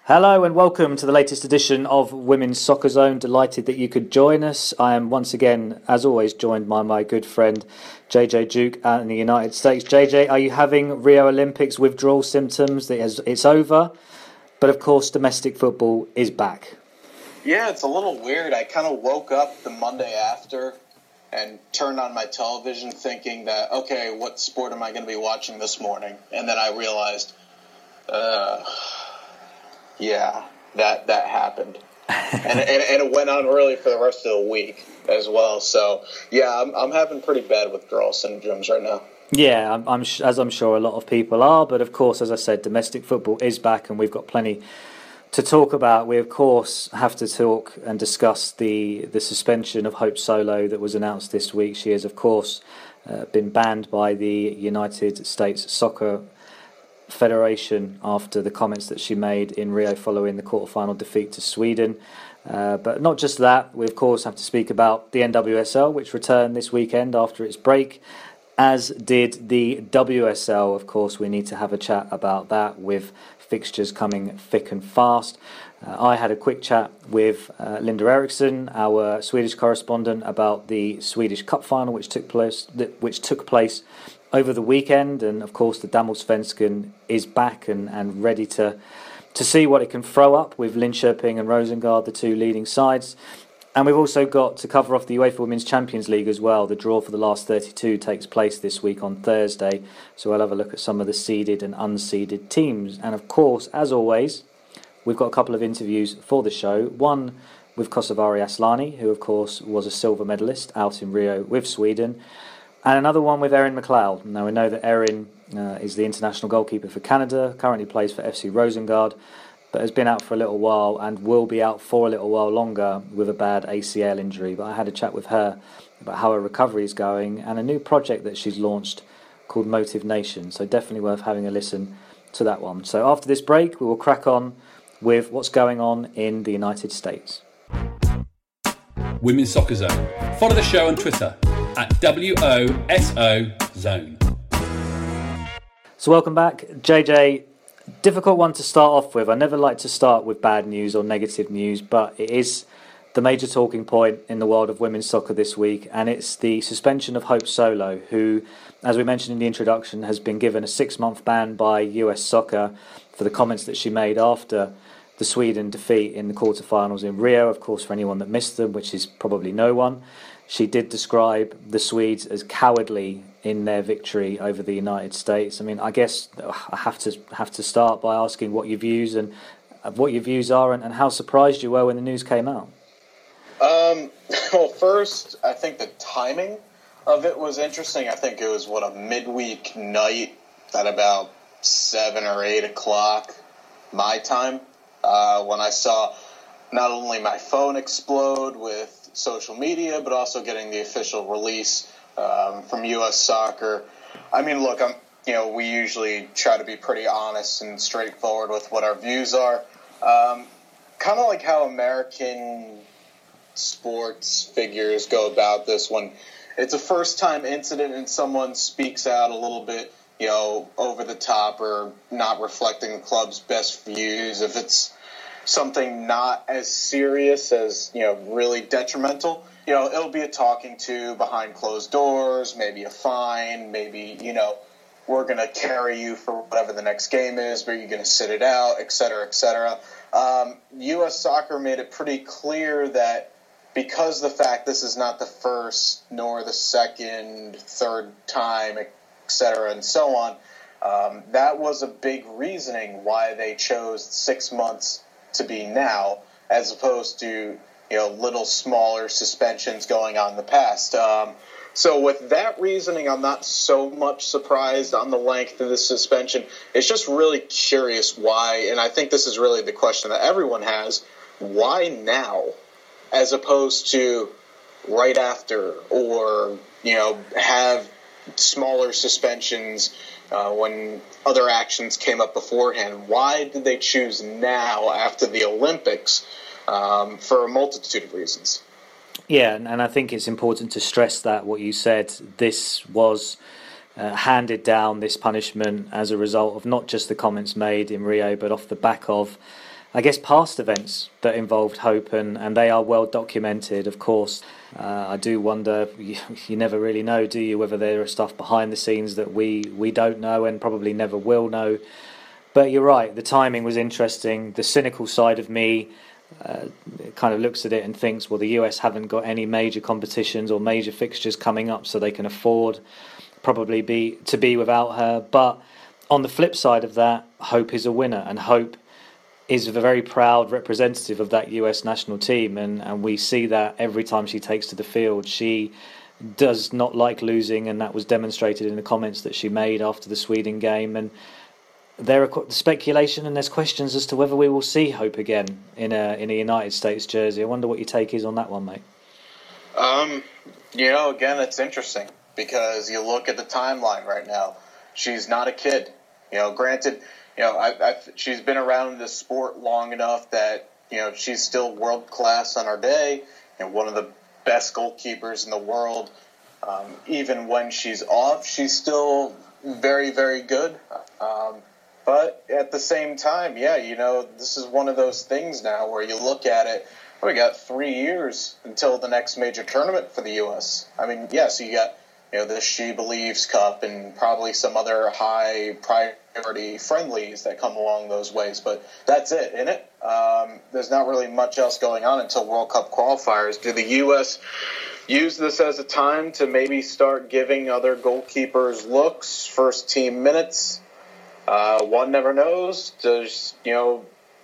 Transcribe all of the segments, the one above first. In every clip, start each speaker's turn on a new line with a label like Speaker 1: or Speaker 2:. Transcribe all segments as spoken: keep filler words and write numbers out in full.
Speaker 1: Hello and welcome to the latest edition of Women's Soccer Zone. Delighted that you could join us. I am once again, as always, joined by my good friend J J Duke out in the United States. J J, are you having Rio Olympics withdrawal symptoms? It's over, but of course domestic football is back.
Speaker 2: Yeah, it's a little weird. I kind of woke up the Monday after and turned on my television thinking that, okay, what sport am I going to be watching this morning? And then I realized, uh... yeah, that that happened, and, and and it went on really for the rest of the week as well. So yeah, I'm I'm having pretty bad withdrawal syndromes right now.
Speaker 1: Yeah, I'm, I'm as I'm sure a lot of people are. But of course, as I said, domestic football is back, and we've got plenty to talk about. We of course have to talk and discuss the the suspension of Hope Solo that was announced this week. She has of course uh, been banned by the United States Soccer Federation after the comments that she made in Rio following the quarterfinal defeat to Sweden. Uh, but not just that, we of course have to speak about the N W S L, which returned this weekend after its break, as did the W S L. Of course, we need to have a chat about that with fixtures coming thick and fast. Uh, I had a quick chat with uh, Linda Eriksson, our Swedish correspondent, about the Swedish Cup final, which took place, which took place over the weekend, and of course the Damallsvenskan is back and, and ready to to see what it can throw up with Linköping and Rosengard, the two leading sides. And we've also got to cover off the UEFA Women's Champions League as well. The draw for the last thirty-two takes place this week on Thursday, so we'll have a look at some of the seeded and unseeded teams. And of course, as always, we've got a couple of interviews for the show. One with Kosovari Asllani, who of course was a silver medalist out in Rio with Sweden. And another one with Erin McLeod. Now we know that Erin uh, is the international goalkeeper for Canada, currently plays for F C Rosengard, but has been out for a little while and will be out for a little while longer with a bad A C L injury. But I had a chat with her about how her recovery is going and a new project that she's launched called Motive Nation. So definitely worth having a listen to that one. So after this break, we will crack on with what's going on in the United States.
Speaker 3: Women's Soccer Zone. Follow the show on Twitter at W O S O Zone.
Speaker 1: So welcome back, J J. Difficult one to start off with. I never like to start with bad news or negative news, but it is the major talking point in the world of women's soccer this week, and it's the suspension of Hope Solo, who, as we mentioned in the introduction, has been given a six-month ban by U S Soccer for the comments that she made after the Sweden defeat in the quarterfinals in Rio. Of course, for anyone that missed them, which is probably no one, she did describe the Swedes as cowardly in their victory over the United States. I mean, I guess I have to have to start by asking what your views and what your views are, and, and how surprised you were when the news came out.
Speaker 2: Um, well, first, I think the timing of it was interesting. I think it was what a midweek night at about seven or eight o'clock my time uh, when I saw not only my phone explode with social media, but also getting the official release um, from U S Soccer. I mean, look, I'm, you know, we usually try to be pretty honest and straightforward with what our views are. Um, kind of like how American sports figures go about this when it's a first-time incident and someone speaks out a little bit, you know, over the top or not reflecting the club's best views. If it's something not as serious as, you know, really detrimental, you know, it'll be a talking to behind closed doors, maybe a fine, maybe, you know, we're going to carry you for whatever the next game is, but you're going to sit it out, et cetera, et cetera. Um, U S Soccer made it pretty clear that because the fact this is not the first nor the second, third time, et cetera, and so on, um, that was a big reasoning why they chose six months to be now, as opposed to, you know, little smaller suspensions going on in the past. Um, so with that reasoning, I'm not so much surprised on the length of the suspension. It's just really curious why, and I think this is really the question that everyone has, why now, as opposed to right after, or, you know, have smaller suspensions Uh, when other actions came up beforehand. Why did they choose now after the Olympics? Um, for a multitude of reasons.
Speaker 1: Yeah, and, and I think it's important to stress that what you said, this was uh, handed down, this punishment, as a result of not just the comments made in Rio, but off the back of I guess, past events that involved Hope, and, and they are well documented, of course. Uh, I do wonder, you, you never really know, do you, whether there is stuff behind the scenes that we, we don't know and probably never will know. But you're right, the timing was interesting. The cynical side of me uh, kind of looks at it and thinks, well, the U S haven't got any major competitions or major fixtures coming up, so they can afford probably be to be without her. But on the flip side of that, Hope is a winner, and Hope is a very proud representative of that U S national team, and, and we see that every time she takes to the field. She does not like losing, and that was demonstrated in the comments that she made after the Sweden game. And there are speculation and there's questions as to whether we will see Hope again in a in a United States jersey. I wonder what your take is on that one, mate.
Speaker 2: Um, you know, again, it's interesting because you look at the timeline right now. She's not a kid. You know, granted, you know, I, I, she's been around this sport long enough that, you know, she's still world class on our day and one of the best goalkeepers in the world. Um, even when she's off, she's still very, very good. Um, but at the same time, yeah, you know, this is one of those things now where you look at it, we got three years until the next major tournament for the U S. I mean, yes, yeah, so you got, you know, the She Believes Cup and probably some other high priority friendlies that come along those ways, but that's it, isn't it? Um, there's not really much else going on until World Cup qualifiers. Do the U S use this as a time to maybe start giving other goalkeepers looks, first team minutes? Uh, one never knows. Does, you know,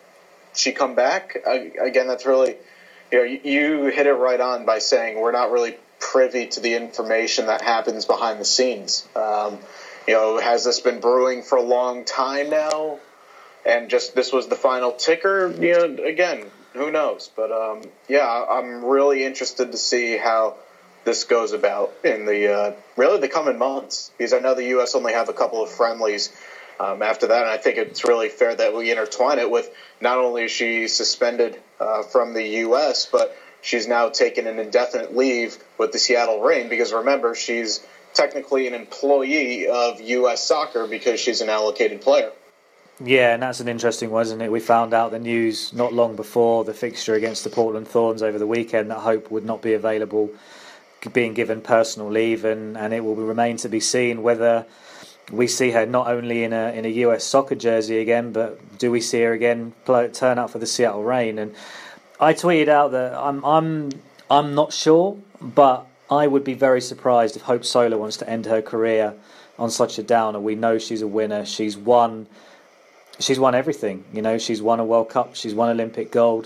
Speaker 2: she come back? I, again, that's really, you know, you, you hit it right on by saying we're not really privy to the information that happens behind the scenes. Um, you know, has this been brewing for a long time now? And just this was the final ticker? You know, again, who knows? But, um, yeah, I'm really interested to see how this goes about in the, uh, really the coming months. Because I know the U S only have a couple of friendlies um, after that. And I think it's really fair that we intertwine it with not only is she suspended uh, from the U S, but she's now taken an indefinite leave with the Seattle Reign, because remember, she's technically an employee of U S Soccer because she's an allocated player.
Speaker 1: Yeah, and that's an interesting one, isn't it? We found out the news not long before the fixture against the Portland Thorns over the weekend that Hope would not be available, being given personal leave, and, and it will remain to be seen whether we see her not only in a in a U S Soccer jersey again, but do we see her again play, turn up for the Seattle Reign? And I tweeted out that I'm I'm I'm not sure, but I would be very surprised if Hope Solo wants to end her career on such a downer. We know she's a winner. She's won she's won everything. You know, she's won a World Cup, she's won Olympic gold.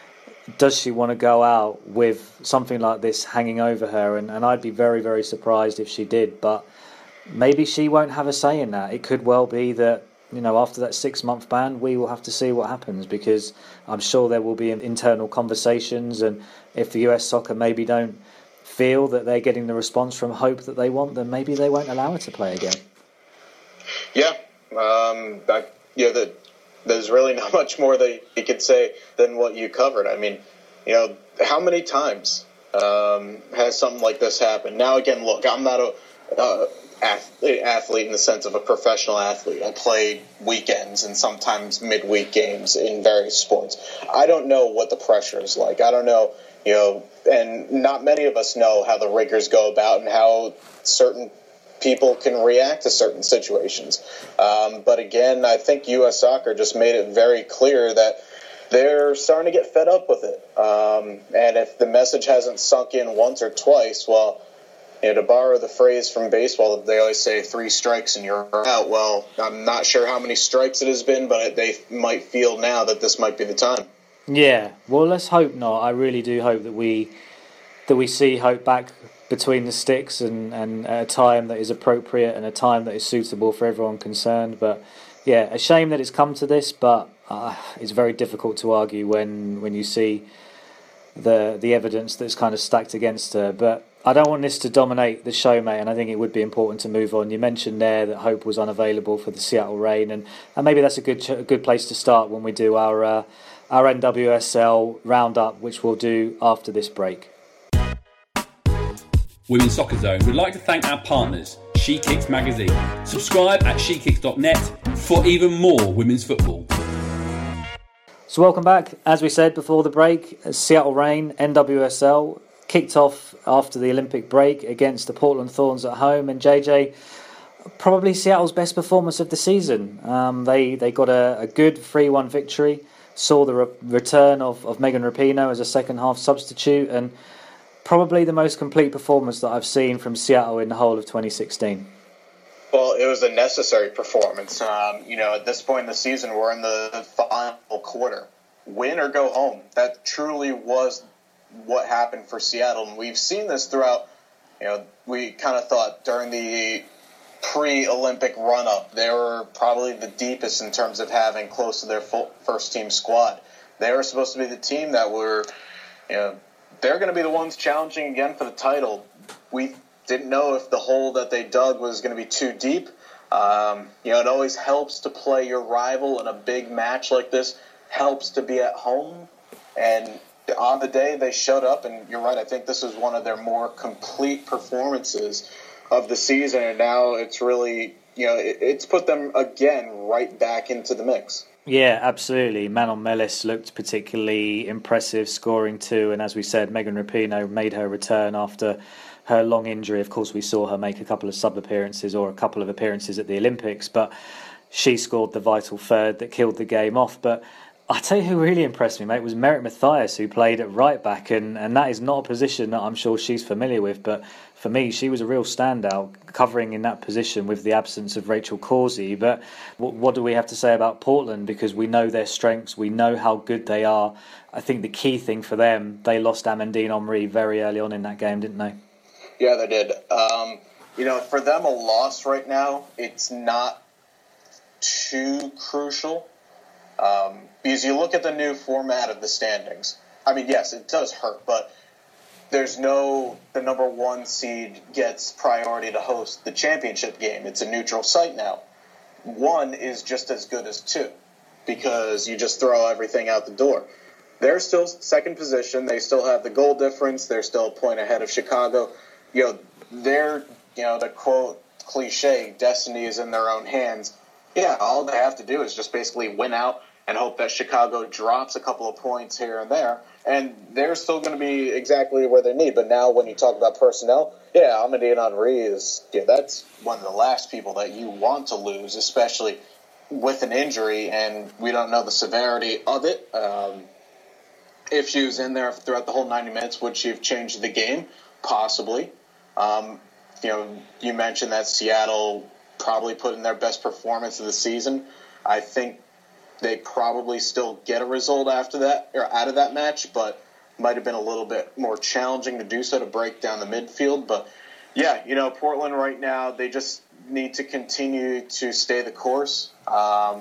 Speaker 1: Does she want to go out with something like this hanging over her? And, and I'd be very, very surprised if she did, but maybe she won't have a say in that. It could well be that, you know, after that six-month ban, we will have to see what happens, because I'm sure there will be internal conversations, and if the U S Soccer maybe don't feel that they're getting the response from Hope that they want, then maybe they won't allow her to play again. Yeah,
Speaker 2: um, I, yeah, the, there's really not much more that you could say than what you covered. I mean, you know, how many times um, has something like this happened? Now, again, look, I'm not a uh, athlete in the sense of a professional athlete. I played weekends and sometimes midweek games in various sports. I don't know what the pressure is like. I don't know, you know, and not many of us know how the rigors go about and how certain people can react to certain situations. Um, but again, I think U S Soccer just made it very clear that they're starting to get fed up with it. Um, and if the message hasn't sunk in once or twice, well, you know, to borrow the phrase from baseball, they always say three strikes and you're out. Well, I'm not sure how many strikes it has been, but they might feel now that this might be the time.
Speaker 1: Yeah, well, let's hope not. I really do hope that we that we see Hope back between the sticks and, and at a time that is appropriate and a time that is suitable for everyone concerned. But yeah, a shame that it's come to this, but uh, it's very difficult to argue when, when you see the the evidence that's kind of stacked against her. But I don't want this to dominate the show, mate, and I think it would be important to move on. You mentioned there that Hope was unavailable for the Seattle Reign, and, and maybe that's a good a good place to start when we do our uh, our N W S L roundup, which we'll do after this break.
Speaker 3: Women's Soccer Zone would like to thank our partners, She Kicks Magazine. Subscribe at she kicks dot net for even more women's football.
Speaker 1: So welcome back. As we said before the break, Seattle Reign, N W S L, kicked off after the Olympic break against the Portland Thorns at home. And J J, probably Seattle's best performance of the season. Um, they, they got a, a good three one victory, saw the re- return of, of Megan Rapinoe as a second-half substitute, and probably the most complete performance that I've seen from Seattle in the whole of twenty sixteen.
Speaker 2: Well, it was a necessary performance. Um, you know, at this point in the season, we're in the final quarter. Win or go home. That truly was what happened for Seattle. And we've seen this throughout, you know, we kind of thought during the pre-Olympic run-up, they were probably the deepest in terms of having close to their full first-team squad. They were supposed to be the team that were, you know, they're going to be the ones challenging again for the title. We didn't know if the hole that they dug was going to be too deep. Um, you know, it always helps to play your rival in a big match like this, helps to be at home. And on the day they showed up, and you're right, I think this was one of their more complete performances of the season. And now it's really, you know, it, it's put them again right back into the mix.
Speaker 1: Yeah, absolutely. Manon Melis looked particularly impressive, scoring two. And as we said, Megan Rapinoe made her return after her long injury. Of course, we saw her make a couple of sub-appearances or a couple of appearances at the Olympics, but she scored the vital third that killed the game off. But I tell you who really impressed me, mate, was Merritt Mathias, who played at right back, and, and that is not a position that I'm sure she's familiar with, but for me, she was a real standout, covering in that position with the absence of Rachel Causey. But what, what do we have to say about Portland? Because we know their strengths, we know how good they are. I think the key thing for them, they lost Amandine Henry very early on in that game, didn't they?
Speaker 2: Yeah, they did. Um, you know, for them, a loss right now, it's not too crucial. Um, because you look at the new format of the standings. I mean, yes, it does hurt, but there's no, the number one seed gets priority to host the championship game. It's a neutral site now. One is just as good as two because you just throw everything out the door. They're still second position. They still have the goal difference. They're still a point ahead of Chicago. You know, they're, you know, the quote cliche, destiny is in their own hands. Yeah, all they have to do is just basically win out and hope that Chicago drops a couple of points here and there, and they're still going to be exactly where they need. But now when you talk about personnel, yeah, Amandine Henry is, yeah, that's one of the last people that you want to lose, especially with an injury, and we don't know the severity of it. Um, if she was in there throughout the whole ninety minutes, would she have changed the game? Possibly. Um, you know, you mentioned that Seattle probably put in their best performance of the season. I think they probably still get a result after that, or out of that match, but might have been a little bit more challenging to do so, to break down the midfield. But yeah, you know, Portland right now, they just need to continue to stay the course, um,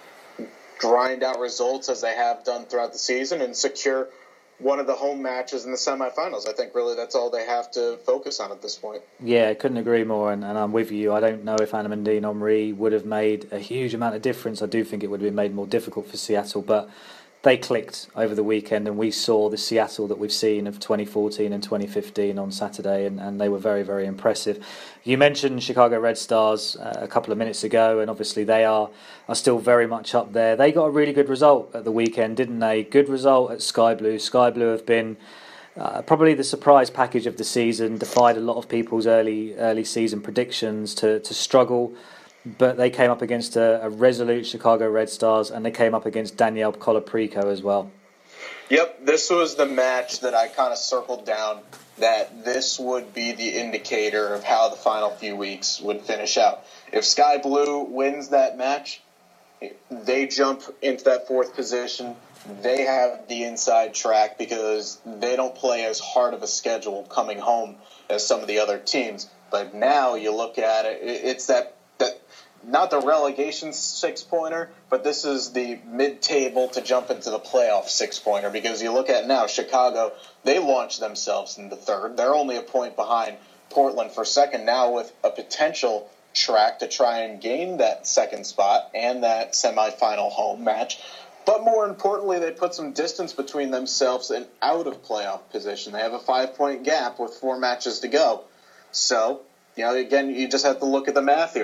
Speaker 2: grind out results as they have done throughout the season, and secure one of the home matches in the semifinals. I think really that's all they have to focus on at this point.
Speaker 1: Yeah, I couldn't agree more, and, and I'm with you. I don't know if Amandine Henry would have made a huge amount of difference. I do think it would have been made more difficult for Seattle, but they clicked over the weekend, and we saw the Seattle that we've seen of twenty fourteen and twenty fifteen on Saturday, and, and they were very, very impressive. You mentioned Chicago Red Stars uh, a couple of minutes ago, and obviously they are, are still very much up there. They got a really good result at the weekend, didn't they? Good result at Sky Blue. Sky Blue have been uh, probably the surprise package of the season, defied a lot of people's early early season predictions to, to struggle. But they came up against a, a resolute Chicago Red Stars, and they came up against Danielle Colaprico as well.
Speaker 2: Yep, this was the match that I kind of circled down, that this would be the indicator of how the final few weeks would finish out. If Sky Blue wins that match, they jump into that fourth position. They have the inside track because they don't play as hard of a schedule coming home as some of the other teams. But now you look at it, it's that that not the relegation six-pointer, but this is the mid-table to jump into the playoff six-pointer, because you look at now, Chicago, they launched themselves in the third. They're only a point behind Portland for second now, with a potential track to try and gain that second spot and that semifinal home match. But more importantly, they put some distance between themselves and out of playoff position. They have a five-point gap with four matches to go. So, you know, again, you just have to look at the math here.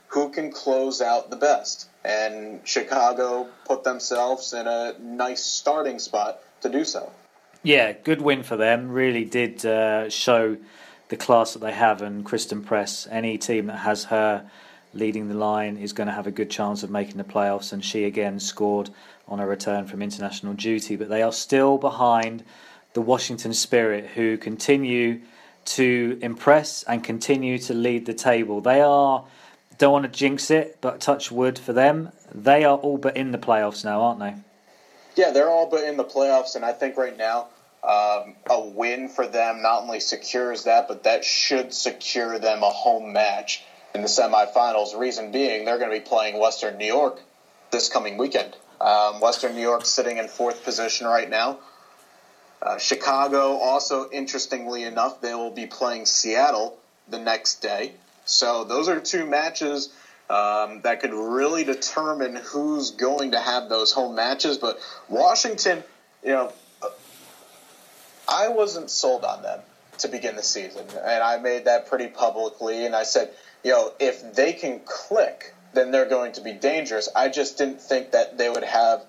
Speaker 2: who can close out the best. And Chicago put themselves in a nice starting spot to do so.
Speaker 1: Yeah, good win for them. Really did uh, show the class that they have. And Kristen Press, any team that has her leading the line is going to have a good chance of making the playoffs. And she again scored on a return from international duty. But they are still behind the Washington Spirit, who continue to impress and continue to lead the table. They are, don't want to jinx it, but touch wood for them, they are all but in the playoffs now, aren't they?
Speaker 2: Yeah, they're all but in the playoffs, and I think right now um, a win for them not only secures that, but that should secure them a home match in the semifinals. Reason being, they're going to be playing Western New York this coming weekend. Um, Western New York sitting in fourth position right now. Uh, Chicago, also interestingly enough, they will be playing Seattle the next day. So those are two matches um, that could really determine who's going to have those home matches. But Washington, you know, I wasn't sold on them to begin the season. And I made that pretty publicly. And I said, you know, if they can click, then they're going to be dangerous. I just didn't think that they would have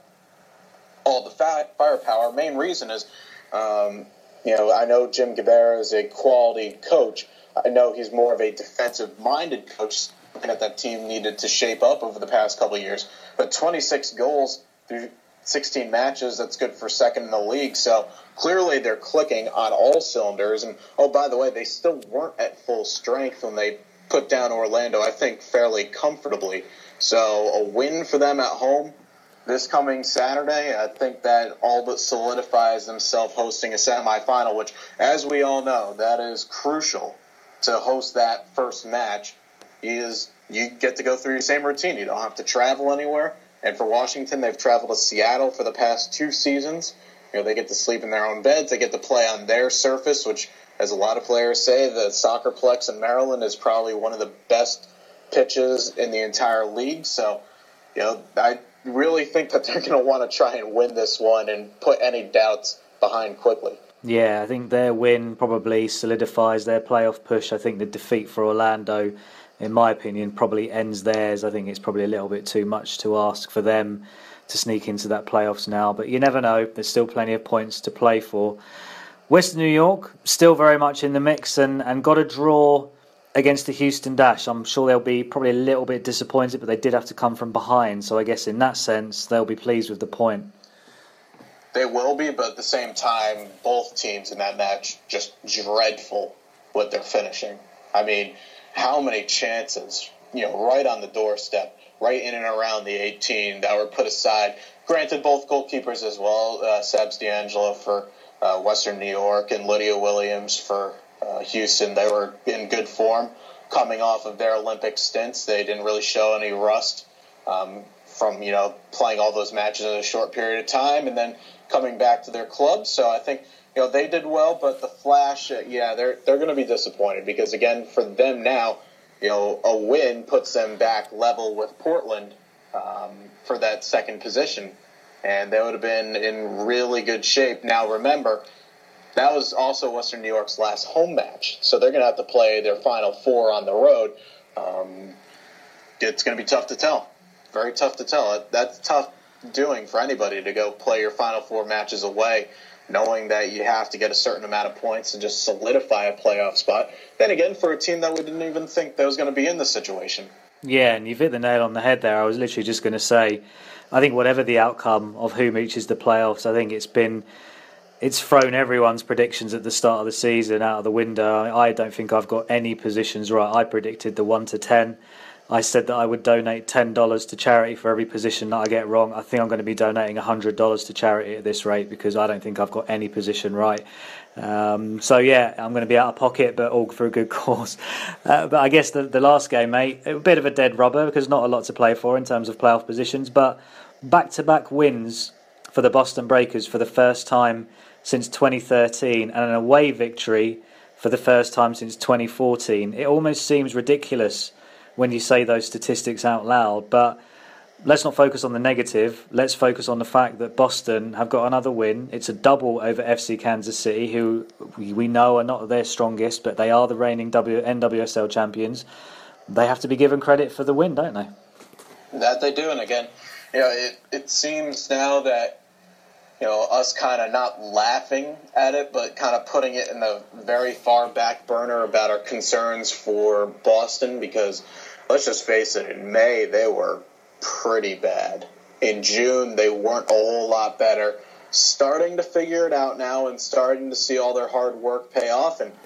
Speaker 2: all the firepower. Main reason is, Um, you know, I know Jim Guevara is a quality coach. I know he's more of a defensive-minded coach, looking at that team needed to shape up over the past couple of years. But twenty-six goals through sixteen matches, that's good for second in the league. So clearly they're clicking on all cylinders. And, oh, by the way, they still weren't at full strength when they put down Orlando, I think, fairly comfortably. So a win for them at home this coming Saturday, I think that all but solidifies themselves hosting a semifinal, which, as we all know, that is crucial to host that first match. Is you get to go through your same routine. You don't have to travel anywhere. And for Washington, they've traveled to Seattle for the past two seasons. You know, they get to sleep in their own beds. They get to play on their surface, which, as a lot of players say, the Soccerplex in Maryland is probably one of the best pitches in the entire league. So, you know, I really think that they're going to want to try and win this one and put any doubts behind quickly.
Speaker 1: Yeah, I think their win probably solidifies their playoff push. I think the defeat for Orlando, in my opinion, probably ends theirs. I think it's probably a little bit too much to ask for them to sneak into that playoffs now. But you never know. There's still plenty of points to play for. Western New York, still very much in the mix and, and got a draw against the Houston Dash. I'm sure they'll be probably a little bit disappointed, but they did have to come from behind. So I guess in that sense, they'll be pleased with the point.
Speaker 2: They will be, but at the same time, both teams in that match just dreadful with their finishing. I mean, how many chances, you know, right on the doorstep, right in and around the eighteen that were put aside. Granted, both goalkeepers as well, uh, Sabs D'Angelo for uh, Western New York and Lydia Williams for uh, Houston. They were in good form coming off of their Olympic stints. They didn't really show any rust um, from, you know, playing all those matches in a short period of time and then coming back to their club. So I think, you know, they did well, but the Flash, uh, yeah, they're they're going to be disappointed because, again, for them now, you know, a win puts them back level with Portland um, for that second position, and they would have been in really good shape. Now, remember, that was also Western New York's last home match, so they're going to have to play their final four on the road. Um, it's going to be tough to tell. Very tough to tell. That's tough doing for anybody to go play your final four matches away, knowing that you have to get a certain amount of points and just solidify a playoff spot. Then again, for a team that we didn't even think that was going to be in this situation.
Speaker 1: Yeah, and you've hit the nail on the head there. I was literally just going to say, I think whatever the outcome of who reaches the playoffs, I think it's been, it's thrown everyone's predictions at the start of the season out of the window. I don't think I've got any positions right. I predicted the one to ten. I said that I would donate ten dollars to charity for every position that I get wrong. I think I'm going to be donating one hundred dollars to charity at this rate because I don't think I've got any position right. Um, so, yeah, I'm going to be out of pocket, but all for a good cause. Uh, but I guess the, the last game, mate, a bit of a dead rubber because not a lot to play for in terms of playoff positions. But back-to-back wins for the Boston Breakers for the first time since twenty thirteen and an away victory for the first time since twenty fourteen. It almost seems ridiculous when you say those statistics out loud, but let's not focus on the negative. Let's focus on the fact that Boston have got another win. It's a double over F C Kansas City, who we know are not their strongest, but they are the reigning N W S L champions. they have to be given credit for the win, don't they?
Speaker 2: That they do, and again, you know, it, it seems now that, you know, us kind of not laughing at it, but kind of putting it in the very far back burner about our concerns for Boston, because let's just face it, in May they were pretty bad. In June they weren't a whole lot better. Starting to figure it out now and starting to see all their hard work pay off, and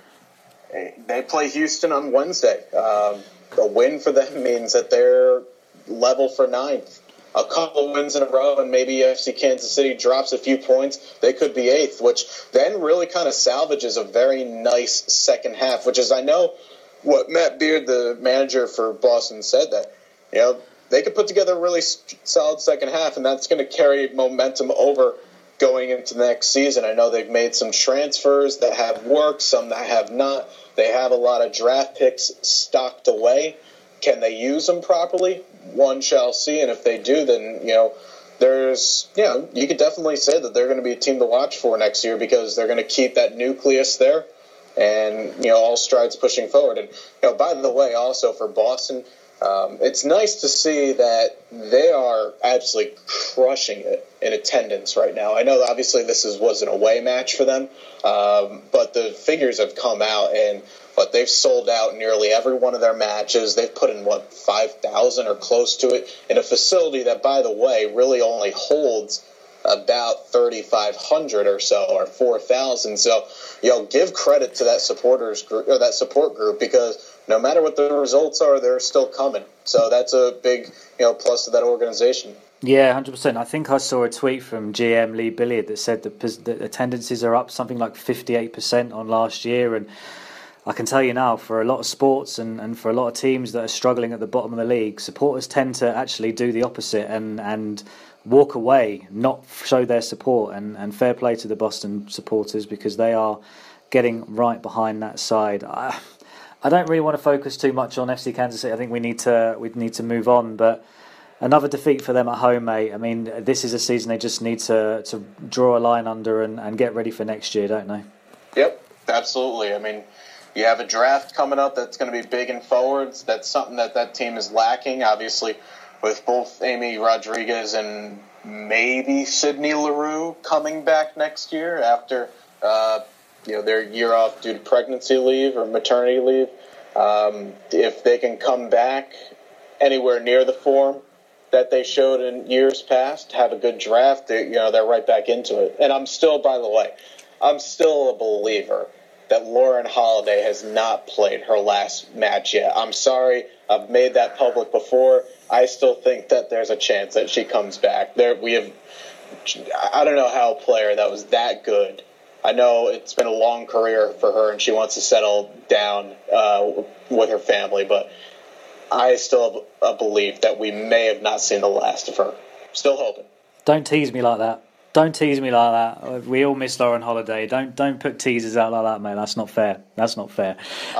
Speaker 2: they play Houston on Wednesday. Um, a win for them means that they're level for ninth. A couple of wins in a row, and maybe F C Kansas City drops a few points, they could be eighth, which then really kind of salvages a very nice second half, which is, I know what Matt Beard, the manager for Boston, said, that, you know, they could put together a really solid second half, and that's going to carry momentum over going into the next season. I know they've made some transfers that have worked, some that have not. They have a lot of draft picks stocked away. Can they use them properly? One shall see, and if they do, then, you know, there's, you know, you could definitely say that they're going to be a team to watch for next year, because they're going to keep that nucleus there and, you know, all strides pushing forward. And, you know, by the way, also for Boston, Um, it's nice to see that they are absolutely crushing it in attendance right now. I know that obviously this is, was an away match for them, um, but the figures have come out, and what they've sold out nearly every one of their matches. They've put in, what, five thousand or close to it, in a facility that, by the way, really only holds about thirty-five hundred or so, or four thousand. So, you know, give credit to that supporters group, or that support group, because no matter what the results are, they're still coming. So that's a big, you know, plus to that organization.
Speaker 1: Yeah, one hundred percent. I think I saw a tweet from G M Lee Billiard that said that the attendances are up something like fifty-eight percent on last year. And I can tell you now, for a lot of sports and, and for a lot of teams that are struggling at the bottom of the league, supporters tend to actually do the opposite and, and walk away, not show their support. And, and fair play to the Boston supporters, because they are getting right behind that side. I, I don't really want to focus too much on F C Kansas City. I think we need to we need to move on. But another defeat for them at home, mate. I mean, this is a season they just need to, to draw a line under and, and get ready for next year, don't they?
Speaker 2: Yep, absolutely. I mean, you have a draft coming up that's going to be big in forwards. That's something that that team is lacking, obviously, with both Amy Rodriguez and maybe Sydney Leroux coming back next year after uh, you know, their year off due to pregnancy leave or maternity leave. Um, if they can come back anywhere near the form that they showed in years past, have a good draft, they, you know, they're right back into it. And I'm still, by the way, I'm still a believer that Lauren Holiday has not played her last match yet. I'm sorry, I've made that public before. I still think that there's a chance that she comes back. There, we have, I don't know how a player that was that good. I know it's been a long career for her, and she wants to settle down uh, with her family, but I still have a belief that we may have not seen the last of her. Still hoping.
Speaker 1: Don't tease me like that. Don't tease me like that. We all miss Lauren Holiday. Don't don't put teasers out like that, mate. That's not fair. That's not fair.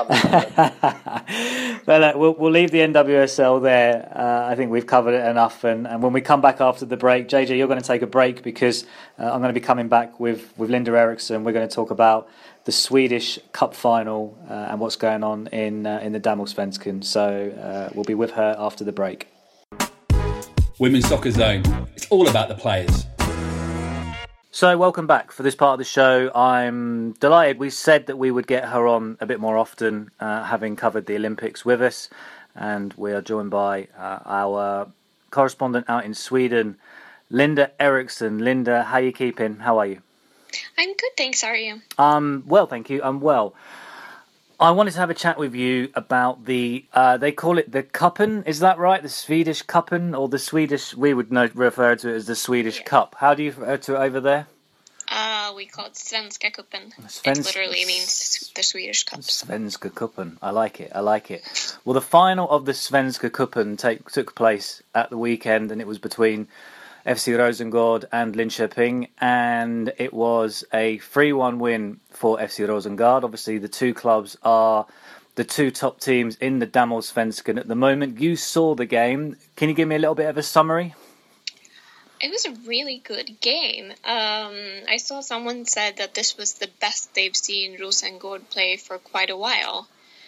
Speaker 1: But uh, we'll we'll leave the N W S L there. Uh, I think we've covered it enough. And, and when we come back after the break, J J, you're going to take a break, because uh, I'm going to be coming back with, with Linda Eriksson. We're going to talk about the Swedish Cup final uh, and what's going on in uh, in the Damallsvenskan. So uh, we'll be with her after the break.
Speaker 3: Women's Soccer Zone. It's all about the players.
Speaker 1: So welcome back for this part of the show. I'm delighted. We said that we would get her on a bit more often, uh, having covered the Olympics with us. And we are joined by uh, our correspondent out in Sweden, Linda Eriksson. Linda, how are you keeping? How are you?
Speaker 4: I'm good, thanks. How are you?
Speaker 1: Um, well, thank you. I'm well. I wanted to have a chat with you about the, uh, they call it the Cupen, is that right? The Swedish Cupen, or the Swedish, we would know, refer to it as the Swedish yeah. Cup. How do you refer to it over there?
Speaker 4: Uh, we call it Svenska Cupen.
Speaker 1: Svensk-
Speaker 4: it literally means the Swedish Cup.
Speaker 1: Svenska Cupen. I like it, I like it. Well, the final of the Svenska Cupen take, took place at the weekend, and it was between F C Rosengård and Linköping, and it was a three one win for F C Rosengård. Obviously, the two clubs are the two top teams in the Damallsvenskan at the moment. You saw the game. Can you give me a little bit of a summary?
Speaker 4: It was a really good game. Um, I saw someone said that this was the best they've seen Rosengård play for quite a while.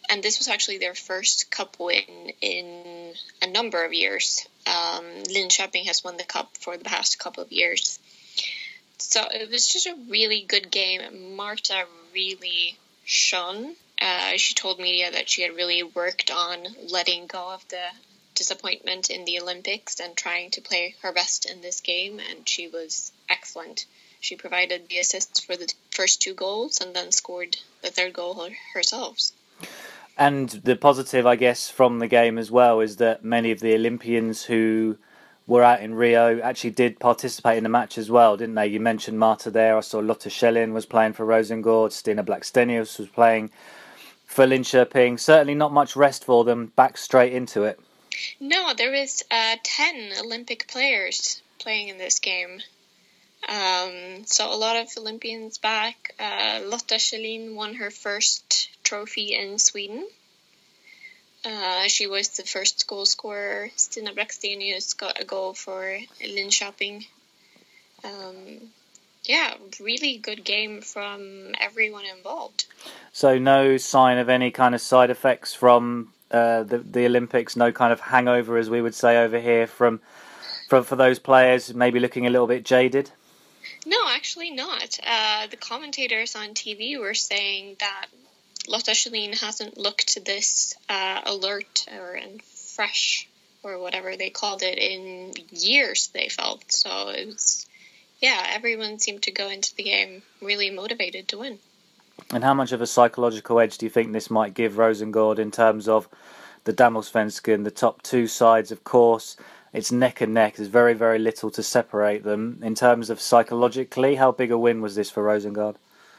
Speaker 4: and this was actually their first cup win in a number of years. Um, Linköping has won the cup for the past couple of years. So it was just a really good game. Marta really shone. Uh, she told media that she had really worked on letting go of the disappointment in the Olympics and trying to play her best in this game, and she was excellent. She provided the assists for the first two goals and then scored the third goal herself.
Speaker 1: And the positive, I guess, from the game as well is that many of the Olympians who were out in Rio actually did participate in the match as well, didn't they? You mentioned Marta there. I saw Lotta Schellin was playing for Rosengård. Stina Blackstenius was playing for Linköping. Certainly not much rest for them, back straight into it.
Speaker 4: No, there was uh, ten Olympic players playing in this game. Um, so a lot of Olympians back. Uh, Lotta Schellin won her first trophy in Sweden. Uh, she was the first goal scorer. Stina Blackstenius got a goal for Linköping. Um, yeah, really good game from everyone involved.
Speaker 1: So no sign of any kind of side effects from uh, the the Olympics. No kind of hangover, as we would say over here, from from for those players maybe looking a little bit jaded.
Speaker 4: No, actually not. Uh, the commentators on T V were saying that Lotta Schellin hasn't looked this uh, alert or and fresh or whatever they called it in years, they felt. So it was, yeah, everyone seemed to go into the game really motivated to win.
Speaker 1: And how much of a psychological edge do you think this might give Rosengård in terms of the Damallsvenskan, the top two sides, of course? It's neck and neck. There's very, very little to separate them. In terms of psychologically, how big a win was this for Rosengård?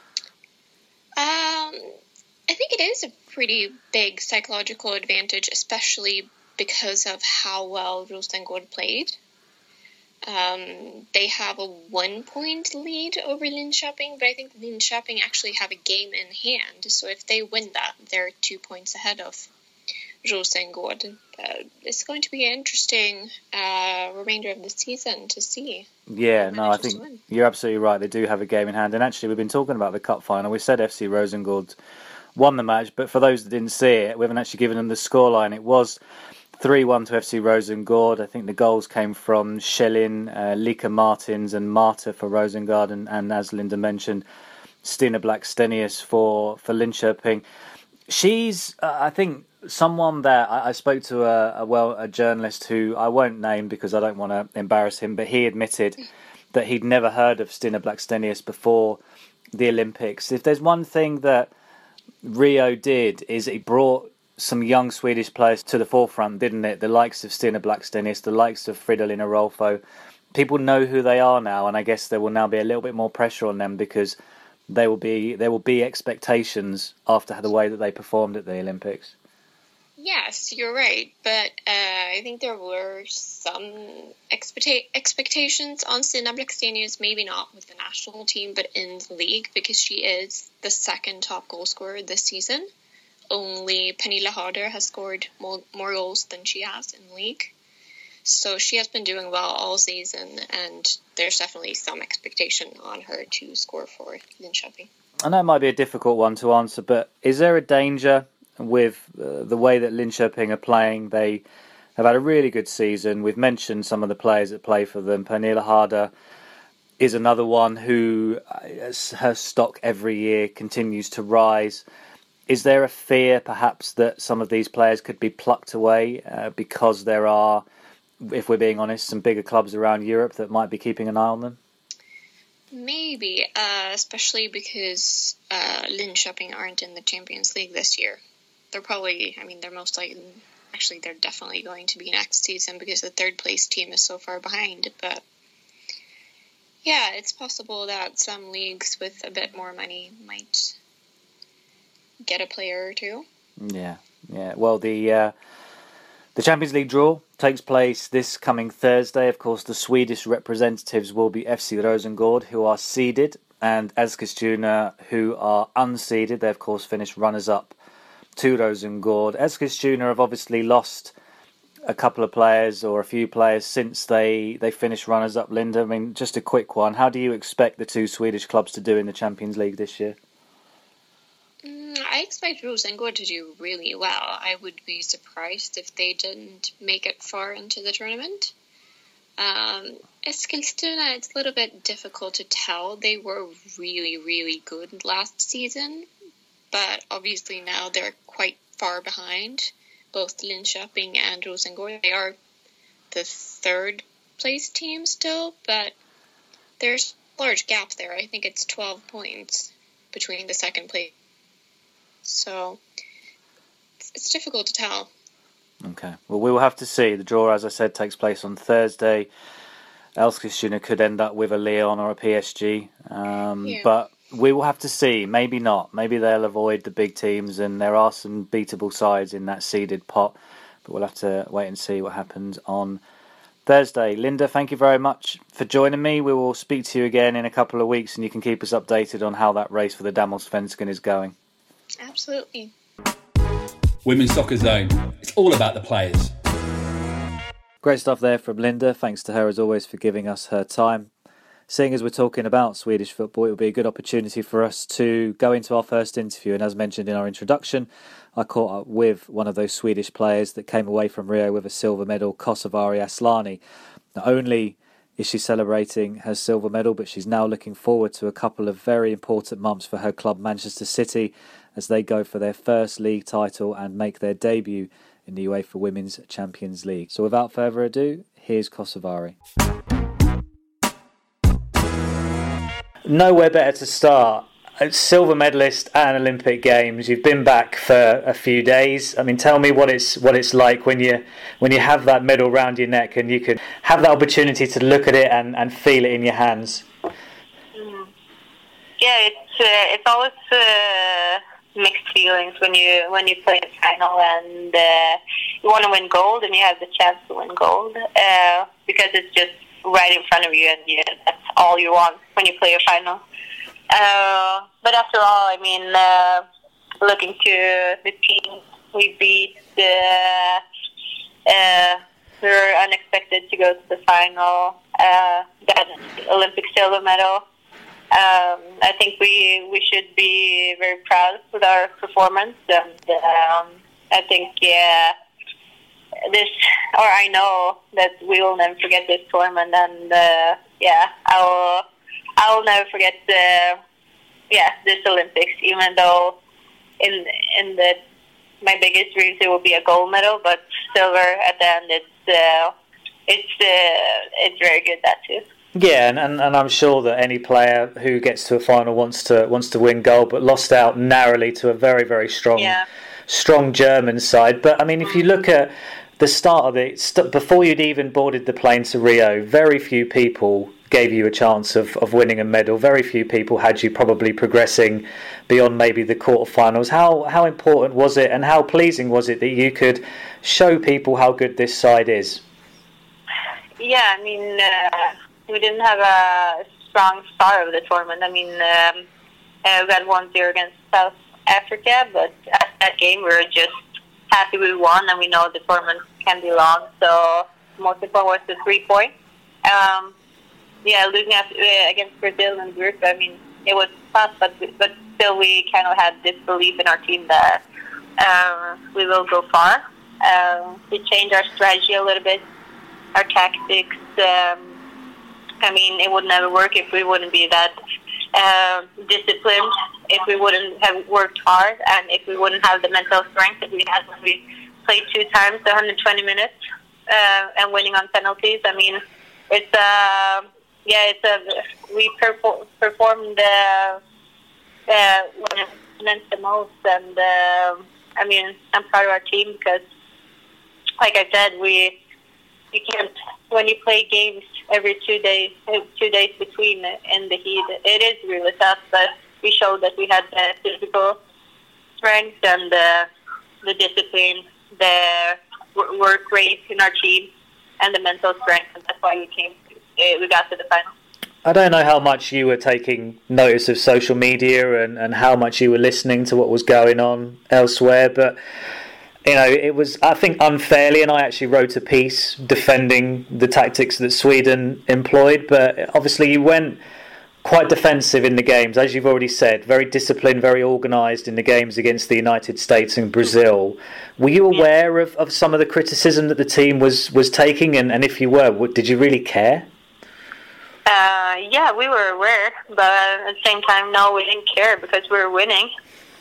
Speaker 4: Um, I think it is a pretty big psychological advantage, especially because of how well Rosengård played. Um, they have a one-point lead over Linköping, but I think Linköping actually have a game in hand. So if they win that, they're two points ahead of Rosengård. Uh, it's going to be an interesting uh, remainder of the season to see.
Speaker 1: Yeah, no, I think you're absolutely right. They do have a game in hand. And actually, we've been talking about the cup final. We said F C Rosengård won the match, but for those that didn't see it, we haven't actually given them the scoreline. It was three one to F C Rosengård. I think the goals came from Schellin, uh, Lika Martins and Marta for Rosengård, and, and as Linda mentioned, Stina Blackstenius for, for Linköping. She's, uh, I think, someone that I, I spoke to a, a well a journalist who I won't name because I don't want to embarrass him, but he admitted that he'd never heard of Stina Blackstenius before the Olympics. If there's one thing that Rio did, is it brought some young Swedish players to the forefront, didn't it? The likes of Stina Blackstenius, the likes of Fridolina Rolfo. People know who they are now, and I guess there will now be a little bit more pressure on them because They will be there will be expectations after the way that they performed at the Olympics.
Speaker 4: Yes, you're right, but uh, I think there were some expecta- expectations on Stina Blackstenius, maybe not with the national team, but in the league, because she is the second top goal scorer this season. Only Pernilla Harder has scored more, more goals than she has in the league. So she has been doing well all season, and there's definitely some expectation on her to score for Linköping.
Speaker 1: I know it might be a difficult one to answer, but is there a danger with uh, the way that Linköping are playing? They have had a really good season. We've mentioned some of the players that play for them. Pernilla Harder is another one who, uh, her stock every year continues to rise. Is there a fear, perhaps, that some of these players could be plucked away uh, because there are, if we're being honest, some bigger clubs around Europe that might be keeping an eye on them?
Speaker 4: Maybe, uh, especially because uh, Linköping aren't in the Champions League this year. They're probably, I mean, they're most likely, actually, they're definitely going to be next season because the third place team is so far behind. But yeah, it's possible that some leagues with a bit more money might get a player or two.
Speaker 1: Yeah, yeah. Well, the uh, the Champions League draw takes place this coming Thursday. Of course, the Swedish representatives will be F C Rosengård, who are seeded, and Eskilstuna, who are unseeded. They, of course, finished runners-up to Rosengård. Eskilstuna have obviously lost a couple of players or a few players since they, they finished runners-up. Linda, I mean, just a quick one. How do you expect the two Swedish clubs to do in the Champions League this year?
Speaker 4: Mm, I expect Rosengård to do really well. I would be surprised if they didn't make it far into the tournament. Um, Eskilstuna, it's a little bit difficult to tell. They were really, really good last season, but obviously now they're quite far behind. Both Linköping and Rosengård, they are the third place team still, but there's a large gap there. I think it's twelve points between the second place. So it's, it's difficult to tell.
Speaker 1: Okay, well, we will have to see. The draw, as I said, takes place on Thursday. Eskilstuna could end up with a Lyon or a P S G, um, yeah. But we will have to see. Maybe not. Maybe they'll avoid the big teams, and there are some beatable sides in that seeded pot. But we'll have to wait and see what happens on Thursday. Linda, thank you very much for joining me. We will speak to you again in a couple of weeks, and you can keep us updated on how that race for the Damallsvenskan is going.
Speaker 4: Absolutely.
Speaker 3: Women's Soccer Zone. It's all about the players.
Speaker 1: Great stuff there from Linda. Thanks to her as always for giving us her time. Seeing as we're talking about Swedish football, it will be a good opportunity for us to go into our first interview. And as mentioned in our introduction, I caught up with one of those Swedish players that came away from Rio with a silver medal, Kosovari Asllani. Not only is she celebrating her silver medal, but she's now looking forward to a couple of very important months for her club, Manchester City, as they go for their first league title and make their debut in the UEFA Women's Champions League. So without further ado, here's Kosovari. Nowhere better to start. Silver medalist at Olympic Games. You've been back for a few days. I mean, tell me what it's what it's like when you when you have that medal round your neck and you can have that opportunity to look at it and, and feel it in your hands.
Speaker 5: Mm. Yeah, it's uh, it's always uh, mixed feelings when you when you play a final and uh, you want to win gold and you have the chance to win gold uh, because it's just right in front of you and you, that's all you want when you play a final. Uh, but after all, I mean, uh, looking to the team we beat, uh, uh, we were unexpected to go to the final, uh, got an Olympic silver medal. Um, I think we we should be very proud with our performance, and um, I think, yeah, this, or I know that we will never forget this tournament, and uh, yeah, I will. I will never forget the, yeah, this Olympics. Even though in in the my biggest dreams it will be a gold medal, but silver at the end, it's uh, it's uh, it's very good that too.
Speaker 1: Yeah, and, and, and I'm sure that any player who gets to a final wants to wants to win gold, but lost out narrowly to a very very strong
Speaker 5: yeah.
Speaker 1: strong German side. But I mean, if you look at the start of it, st- before you'd even boarded the plane to Rio, very few people gave you a chance of, of winning a medal. Very few people had you probably progressing beyond maybe the quarterfinals. How how important was it, and how pleasing was it that you could show people how good this side is?
Speaker 5: Yeah, I mean, uh, we didn't have a strong start of the tournament. I mean, um, uh, we had one zero against South Africa, but at that game we were just happy we won, and we know the tournament can be long. So most important was the three points. Um, Yeah, losing at, uh, against Brazil in the group, I mean, it was tough, but but still we kind of had this belief in our team that uh, we will go far. Uh, we changed our strategy a little bit, our tactics. Um, I mean, it would never work if we wouldn't be that uh, disciplined, if we wouldn't have worked hard, and if we wouldn't have the mental strength that we had when we played two times one hundred twenty minutes uh, and winning on penalties. I mean, it's a... Uh, Yeah, it's a we perform, performed uh, uh, when it meant the most, and uh, I mean I'm proud of our team because, like I said, we you can't when you play games every two days, two days between in the heat. It is really tough, but we showed that we had the physical strength and the the discipline, the work rate in our team, and the mental strength, and that's why we came. We got to the final.
Speaker 1: I don't know how much you were taking notice of social media and, and how much you were listening to what was going on elsewhere, but you know, it was, I think, unfairly, and I actually wrote a piece defending the tactics that Sweden employed, but obviously you went quite defensive in the games, as you've already said, very disciplined, very organised in the games against the United States and Brazil. Were you aware of, of some of the criticism that the team was, was taking? And, and if you were, did you really care?
Speaker 5: Uh, yeah, we were aware, but at the same time, no, we didn't care because we were winning.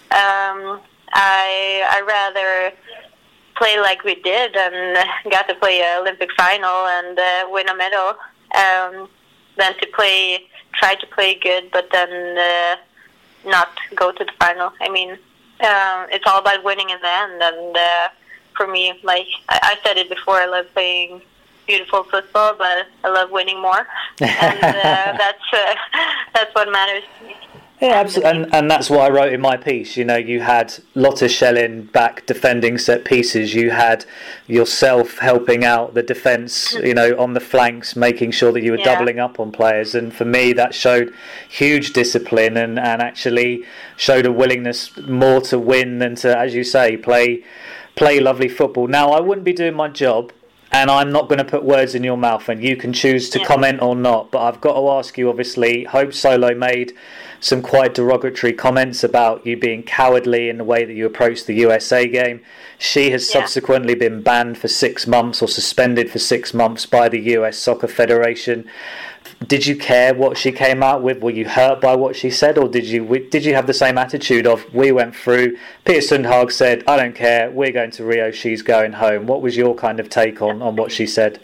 Speaker 5: Um, I I rather play like we did and got to play an Olympic final and uh, win a medal um, than to play, try to play good, but then uh, not go to the final. I mean, uh, it's all about winning in the end, and uh, for me, like I, I said it before, I love playing beautiful football, but I love winning more, and uh, that's uh, that's what matters to me.
Speaker 1: Yeah, absolutely, and, and that's what I wrote in my piece. You know, you had Lotta Schelling back defending set pieces. You had yourself helping out the defence, you know, on the flanks, making sure that you were yeah. doubling up on players. And for me, that showed huge discipline and, and actually showed a willingness more to win than to, as you say, play play lovely football. Now, I wouldn't be doing my job, and I'm not going to put words in your mouth, and you can choose to yeah. comment or not. But I've got to ask you, obviously, Hope Solo made some quite derogatory comments about you being cowardly in the way that you approached the U S A game. She has yeah. subsequently been banned for six months or suspended for six months by the U S Soccer Federation. Did you care what she came out with? Were you hurt by what she said, or did you did you have the same attitude of, we went through, Peter Sundhage said, I don't care, we're going to Rio, she's going home? What was your kind of take on, on what she said?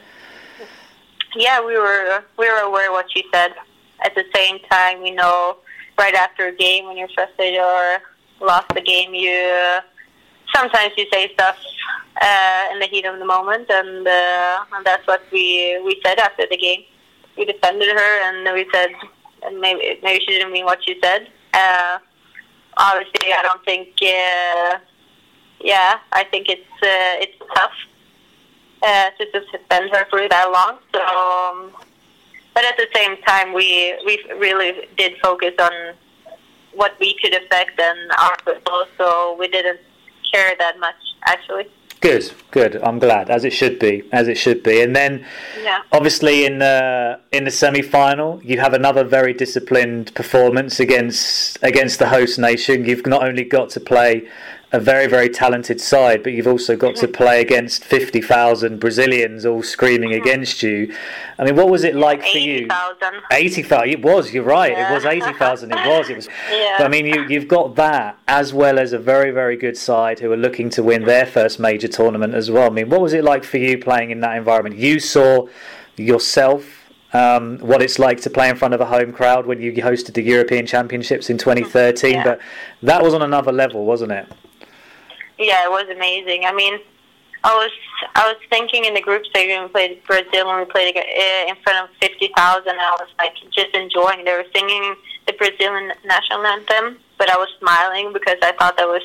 Speaker 5: Yeah, we were we were aware of what she said. At the same time, you know, right after a game, when you're frustrated or lost the game, you sometimes you say stuff uh, in the heat of the moment, and, uh, and that's what we we said after the game. We defended her, and we said, and maybe maybe she didn't mean what she said. Uh, obviously, I don't think. Uh, yeah, I think it's uh, it's tough uh, to suspend her for that long. So. Um, But at the same time, we we really did focus on what we could affect and our football, so we didn't care that much, actually.
Speaker 1: Good, good. I'm glad, as it should be, as it should be. And then,
Speaker 5: yeah.
Speaker 1: obviously, in the in the semi-final, you have another very disciplined performance against against the host nation. You've not only got to play a very, very talented side, but you've also got to play against fifty thousand Brazilians all screaming mm-hmm. against you. I mean, what was it like for you?
Speaker 5: eighty thousand.
Speaker 1: eighty thousand. It was, you're right. Yeah. It was eighty thousand. It was. It was.
Speaker 5: Yeah.
Speaker 1: But, I mean, you, you've got that, as well as a very, very good side who are looking to win their first major tournament as well. I mean, what was it like for you playing in that environment? You saw yourself Um, what it's like to play in front of a home crowd when you hosted the European Championships in twenty thirteen,
Speaker 5: yeah.
Speaker 1: but that was on another level, wasn't it?
Speaker 5: Yeah, it was amazing. I mean, I was I was thinking in the group stage when we played Brazil, when we played in front of fifty thousand, I was like just enjoying. They were singing the Brazilian national anthem, but I was smiling because I thought that was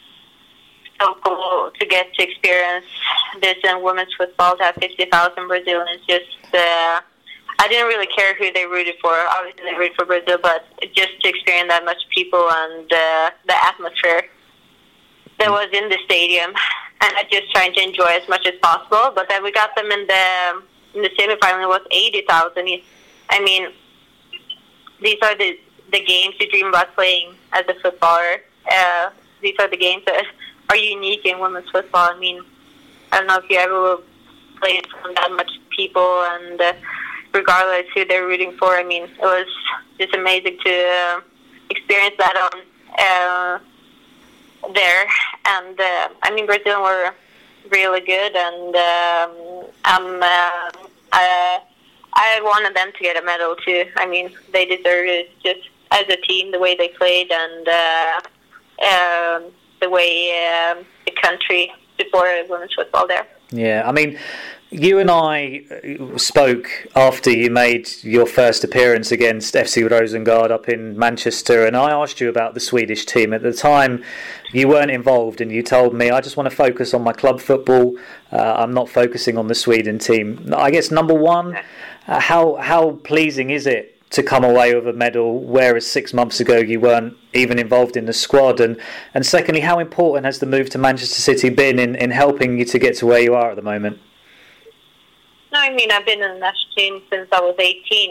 Speaker 5: so cool to get to experience this in women's football, to have fifty thousand Brazilians just... Uh, I didn't really care who they rooted for. Obviously, they rooted for Brazil, but just to experience that much people and uh, the atmosphere that was in the stadium, and I just trying to enjoy as much as possible. But then we got them in the in the semifinal. It was eighty thousand. I mean, these are the the games you dream about playing as a footballer. Uh, these are the games that are unique in women's football. I mean, I don't know if you ever will play in front of that much people and. Uh, regardless who they're rooting for. I mean, it was just amazing to uh, experience that on uh, there. And, uh, I mean, Brazil were really good, and um, I'm, uh, I, I wanted them to get a medal, too. I mean, they deserve it just as a team, the way they played, and uh, um, the way um, the country supported women's football there.
Speaker 1: Yeah, I mean... You and I spoke after you made your first appearance against F C Rosengard up in Manchester, and I asked you about the Swedish team. At the time, you weren't involved, and you told me, I just want to focus on my club football. Uh, I'm not focusing on the Sweden team. I guess, number one, uh, how how pleasing is it to come away with a medal, whereas six months ago you weren't even involved in the squad? And, and secondly, how important has the move to Manchester City been in, in helping you to get to where you are at the moment?
Speaker 5: No, I mean, I've been in the national team since I was eighteen,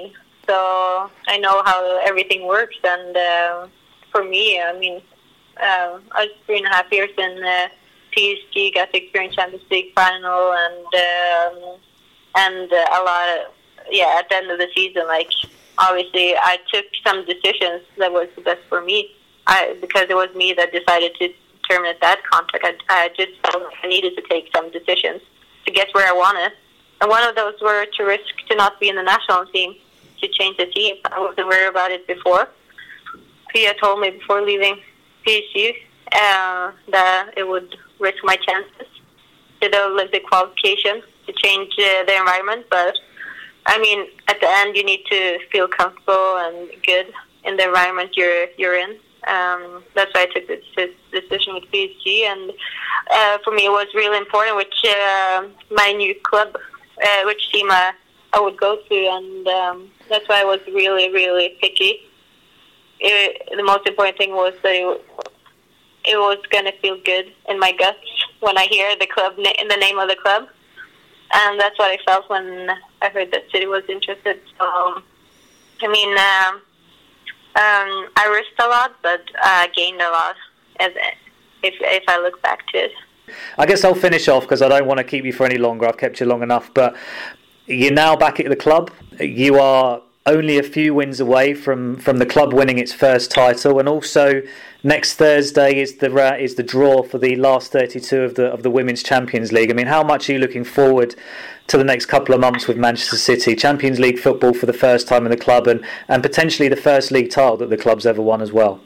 Speaker 5: so I know how everything works. And uh, for me, I mean, uh, I was three and a half years in uh, P S G, got to experience Champions League final, and um, and uh, a lot of, yeah, at the end of the season, like, obviously I took some decisions that was the best for me, I, because it was me that decided to terminate that contract. I, I just felt like I needed to take some decisions to get where I wanted. And one of those were to risk to not be in the national team, to change the team. I wasn't worried about it before. Pia told me before leaving P S G uh, that it would risk my chances to the Olympic qualification, to change uh, the environment. But, I mean, at the end, you need to feel comfortable and good in the environment you're you're in. Um, that's why I took this, this decision with P S G. And uh, for me, it was really important which uh, my new club, uh, which team I, I would go to. And um, that's why I was really, really picky. It, the most important thing was that it, it was going to feel good in my guts when I hear the club, in the name of the club. And that's what I felt when I heard that City was interested. So, I mean, um, um, I risked a lot, but I uh, gained a lot as if if I look back to it.
Speaker 1: I guess I'll finish off because I don't want to keep you for any longer. I've kept you long enough. But you're now back at the club. You are only a few wins away from, from the club winning its first title, and also next Thursday is the uh, is the draw for the last thirty-two of the of the Women's Champions League. I mean, how much are you looking forward to the next couple of months with Manchester City? Champions League football for the first time in the club, and, and potentially the first league title that the club's ever won as well.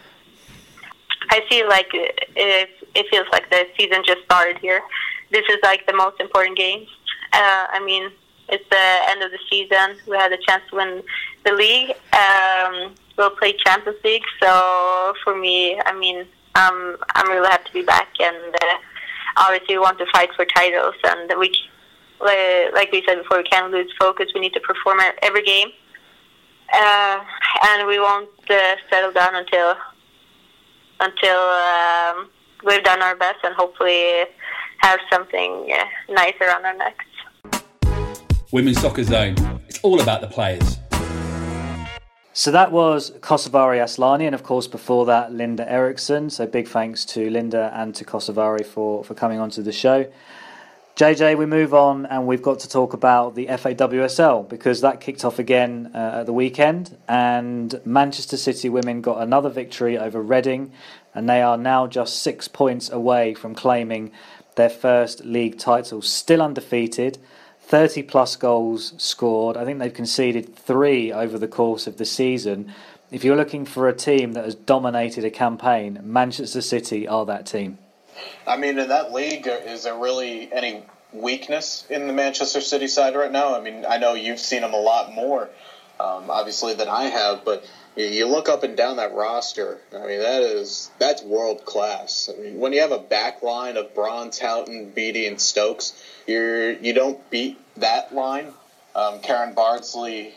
Speaker 5: I feel like it, it feels like the season just started here. This is like the most important game. Uh, I mean, it's the end of the season. We had a chance to win the league. Um, we'll play Champions League. So for me, I mean, um, I'm really happy to be back. And uh, obviously we want to fight for titles. And we, like we said before, we can't lose focus. We need to perform every game. Uh, and we won't uh, settle down until until um, we've done our best and hopefully have something uh, nice around our necks.
Speaker 3: Women's Soccer Zone. It's all about the players.
Speaker 1: So that was Kosovari Asllani, and of course before that Linda Eriksson. So big thanks to Linda and to Kosovari for, for coming onto the show. J J, we move on and we've got to talk about the F A W S L because that kicked off again uh, at the weekend, and Manchester City women got another victory over Reading, and they are now just six points away from claiming their first league title, still undefeated. thirty plus goals scored. I think they've conceded three over the course of the season. If you're looking for a team that has dominated a campaign, Manchester City are that team.
Speaker 2: I mean, in that league, is there really any weakness in the Manchester City side right now? I mean, I know you've seen them a lot more, um, obviously, than I have, but you look up and down that roster, I mean, that is, that's world class. I mean, when you have a back line of Bronze, Houghton, Beattie, and Stokes, you're, you don't beat that line. Um, Karen Bardsley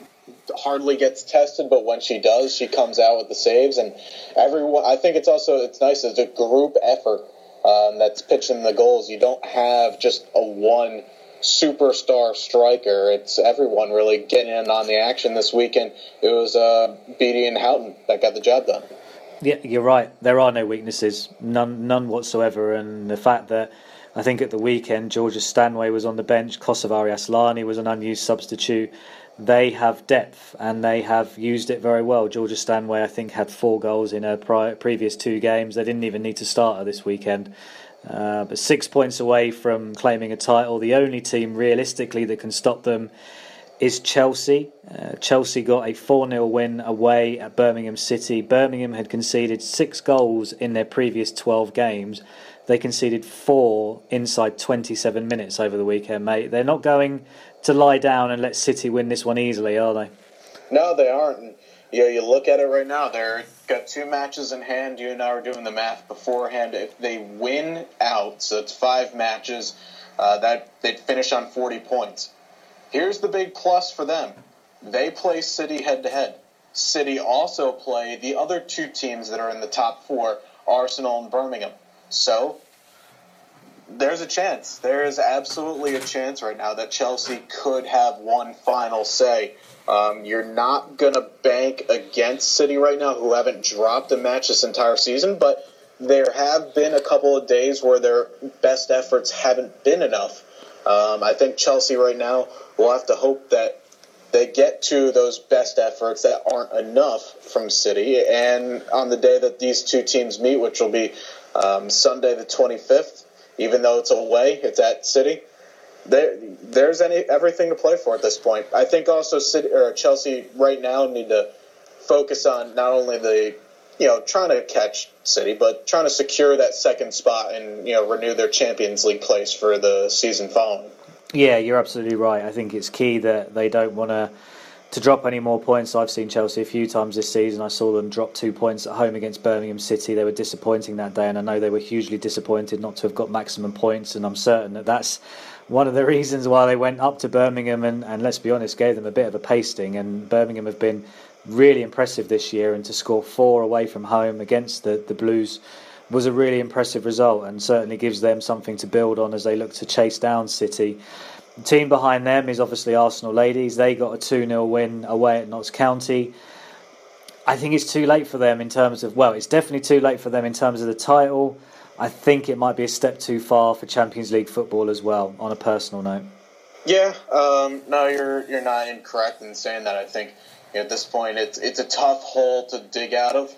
Speaker 2: hardly gets tested, but when she does, she comes out with the saves. And everyone, I think it's also, it's nice as a group effort um, that's pitching the goals. You don't have just a one superstar striker. It's everyone really getting in on the action this weekend. It was uh, Beattie and Houghton that got the job done.
Speaker 1: Yeah, you're right. There are no weaknesses, none, none whatsoever. And the fact that I think at the weekend Georgia Stanway was on the bench, Kosovari Asllani was an unused substitute. They have depth and they have used it very well. Georgia Stanway, I think, had four goals in her prior, previous two games. They didn't even need to start her this weekend. Uh, but six points away from claiming a title. The only team realistically that can stop them is Chelsea. Uh, Chelsea got a four nil win away at Birmingham City. Birmingham had conceded six goals in their previous twelve games. They conceded four inside twenty-seven minutes over the weekend, mate. They're not going to lie down and let City win this one easily, are they?
Speaker 2: No, they aren't. And, you know, you look at it right now, they've got two matches in hand. You and I were doing the math beforehand. If they win out, so it's five matches, uh, that they'd finish on forty points. Here's the big plus for them. They play City head-to-head. City also play the other two teams that are in the top four, Arsenal and Birmingham. So there's a chance. There is absolutely a chance right now that Chelsea could have one final say. Um, you're not going to bank against City right now, who haven't dropped a match this entire season, but there have been a couple of days where their best efforts haven't been enough. Um, I think Chelsea right now will have to hope that they get to those best efforts that aren't enough from City. And on the day that these two teams meet, which will be um, Sunday the twenty-fifth, even though it's away, it's at City, there, there's any everything to play for at this point. I think also City or Chelsea right now need to focus on not only the, you know, trying to catch City, but trying to secure that second spot and, you know, renew their Champions League place for the season following.
Speaker 1: Yeah, you're absolutely right. I think it's key that they don't want to to drop any more points. I've seen Chelsea a few times this season. I saw them drop two points at home against Birmingham City. They were disappointing that day, and I know they were hugely disappointed not to have got maximum points, and I'm certain that that's one of the reasons why they went up to Birmingham and, and let's be honest, gave them a bit of a pasting. And Birmingham have been really impressive this year, and to score four away from home against the, the Blues was a really impressive result, and certainly gives them something to build on as they look to chase down City. The team behind them is obviously Arsenal Ladies. They got a two nil win away at Notts County. I think it's too late for them in terms of, well, it's definitely too late for them in terms of the title. I think it might be a step too far for Champions League football as well, on a personal note.
Speaker 2: Yeah, um, no, you're you're not incorrect in saying that. I think at this point it's it's a tough hole to dig out of.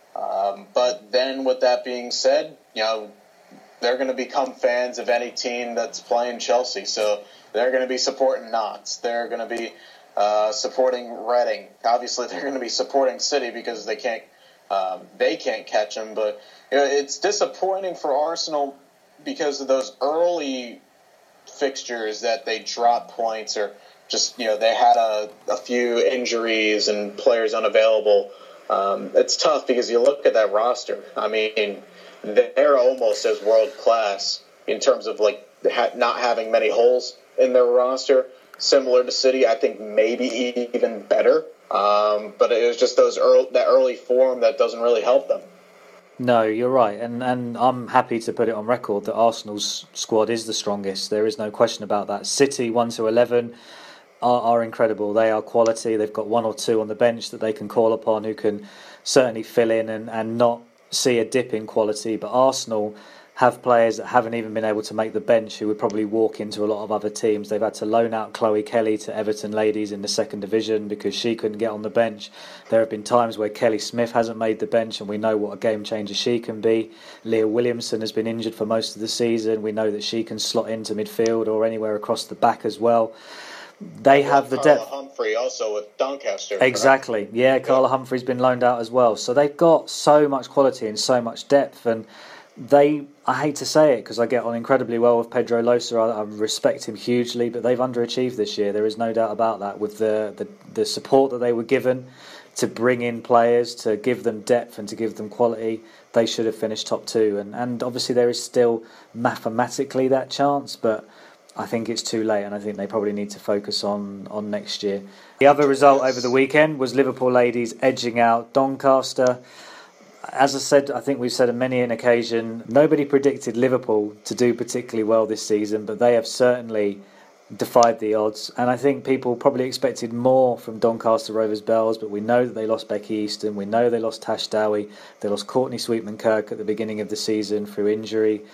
Speaker 2: Um, but then with that being said, you know, they're going to become fans of any team that's playing Chelsea. So they're going to be supporting Notts. They're going to be uh, supporting Reading. Obviously, they're going to be supporting City because they can't um, they can't catch them. But you know, it's disappointing for Arsenal because of those early fixtures that they dropped points, or just, you know, they had a, a few injuries and players unavailable. Um, it's tough because you look at that roster. I mean, they're almost as world class in terms of like ha- not having many holes in their roster. Similar to City, I think maybe even better. Um, but it was just those early, that early form that doesn't really help them.
Speaker 1: No, you're right, and and I'm happy to put it on record that Arsenal's squad is the strongest. There is no question about that. City one to eleven are, are incredible. They are quality. They've got one or two on the bench that they can call upon who can certainly fill in and, and not see a dip in quality. But Arsenal have players that haven't even been able to make the bench who would probably walk into a lot of other teams. They've had to loan out Chloe Kelly to Everton Ladies in the second division because she couldn't get on the bench. There have been times where Kelly Smith hasn't made the bench, and we know what a game changer she can be. Leah Williamson has been injured for most of the season. We know that she can slot into midfield or anywhere across the back as well. They have the
Speaker 2: Carla
Speaker 1: depth.
Speaker 2: Humphrey also with Doncaster.
Speaker 1: Exactly.
Speaker 2: Correct?
Speaker 1: Yeah, Carla Humphrey's been loaned out as well. So they've got so much quality and so much depth, and they, I hate to say it because I get on incredibly well with Pedro Losa. I, I respect him hugely, but they've underachieved this year. There is no doubt about that. With the, the, the support that they were given to bring in players, to give them depth and to give them quality, they should have finished top two. And, and obviously there is still mathematically that chance, but I think it's too late, and I think they probably need to focus on, on next year. The other result over the weekend was Liverpool Ladies edging out Doncaster. As I said, I think we've said on many an occasion, nobody predicted Liverpool to do particularly well this season, but they have certainly defied the odds. And I think people probably expected more from Doncaster Rovers Bells, but we know that they lost Becky Easton, we know they lost Tash Dowie, they lost Courtney Sweetman-Kirk at the beginning of the season through injury.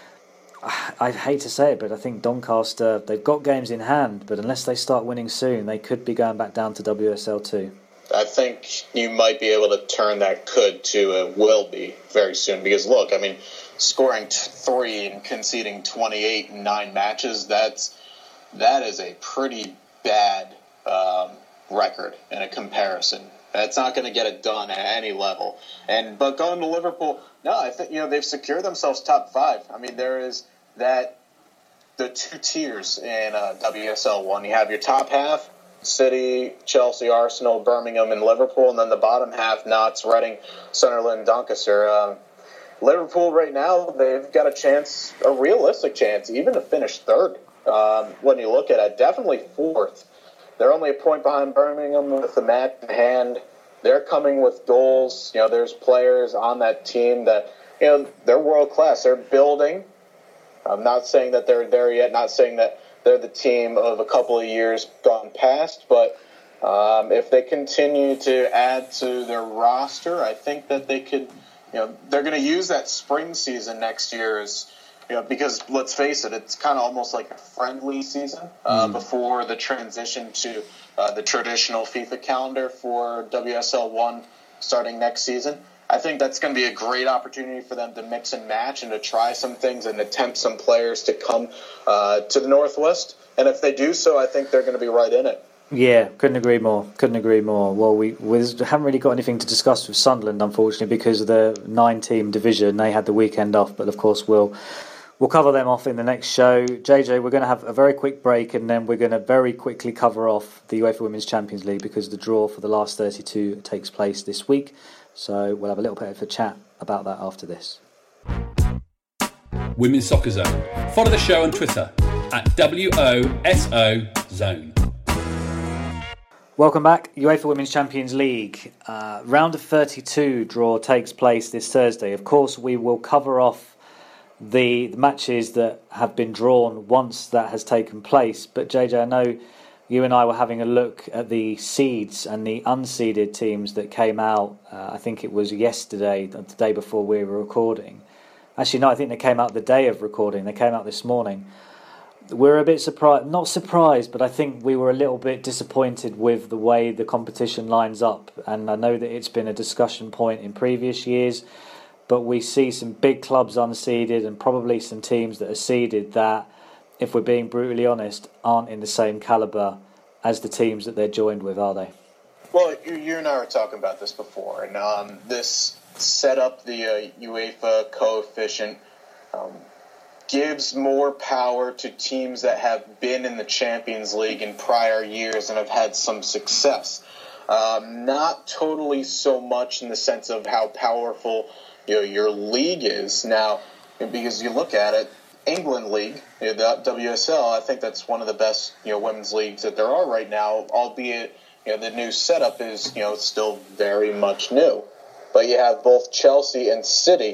Speaker 1: I hate to say it, but I think Doncaster, they've got games in hand, but unless they start winning soon, they could be going back down to W S L two.
Speaker 2: I think you might be able to turn that could to a will be very soon. Because, look, I mean, scoring t- three and conceding twenty-eight in nine matches, that's, that is a pretty bad um, record in a comparison. That's not going to get it done at any level. And But going to Liverpool, no, I think, you know, they've secured themselves top five. I mean, there is that, the two tiers in uh, W S L one. You have your top half, City, Chelsea, Arsenal, Birmingham, and Liverpool, and then the bottom half, Notts, Reading, Sunderland, Doncaster. Uh, Liverpool right now, they've got a chance, a realistic chance, even to finish third. Um, when you look at it, definitely fourth. They're only a point behind Birmingham with the match in hand. They're coming with goals. You know, there's players on that team that, you know, they're world class. They're building. I'm not saying that they're there yet, not saying that they're the team of a couple of years gone past, but um, if they continue to add to their roster, I think that they could, you know, they're going to use that spring season next year as, you know, because let's face it, it's kind of almost like a friendly season uh, mm. before the transition to uh, the traditional FIFA calendar for W S L one starting next season. I think that's going to be a great opportunity for them to mix and match and to try some things and attempt some players to come uh, to the Northwest. And if they do so, I think they're going to be right in it.
Speaker 1: Yeah, couldn't agree more. Couldn't agree more. Well, we, we haven't really got anything to discuss with Sunderland, unfortunately, because of the nine-team division. They had the weekend off, but of course we'll we'll cover them off in the next show. J J, we're going to have a very quick break, and then we're going to very quickly cover off the UEFA Women's Champions League because the draw for the last thirty-two takes place this week. So we'll have a little bit of a chat about that after this.
Speaker 3: Women's Soccer Zone. Follow the show on Twitter at W O S O Zone.
Speaker 1: Welcome back. UEFA Women's Champions League. Uh, round of thirty-two draw takes place this Thursday. Of course, we will cover off the, the matches that have been drawn once that has taken place. But J J, I know you and I were having a look at the seeds and the unseeded teams that came out. Uh, I think it was yesterday, the day before we were recording. Actually, no, I think they came out the day of recording. They came out this morning. We're a bit surprised, not surprised, but I think we were a little bit disappointed with the way the competition lines up. And I know that it's been a discussion point in previous years, but we see some big clubs unseeded and probably some teams that are seeded that, if we're being brutally honest, aren't in the same calibre as the teams that they're joined with, are they?
Speaker 2: Well, you and I were talking about this before, and um, this set up the uh, UEFA coefficient um, gives more power to teams that have been in the Champions League in prior years and have had some success. Um, not totally so much in the sense of how powerful, you know, your league is. Now, because you look at it, England League, you know, the W S L, I think that's one of the best, you know, women's leagues that there are right now, albeit, you know, the new setup is, you know, still very much new. But you have both Chelsea and City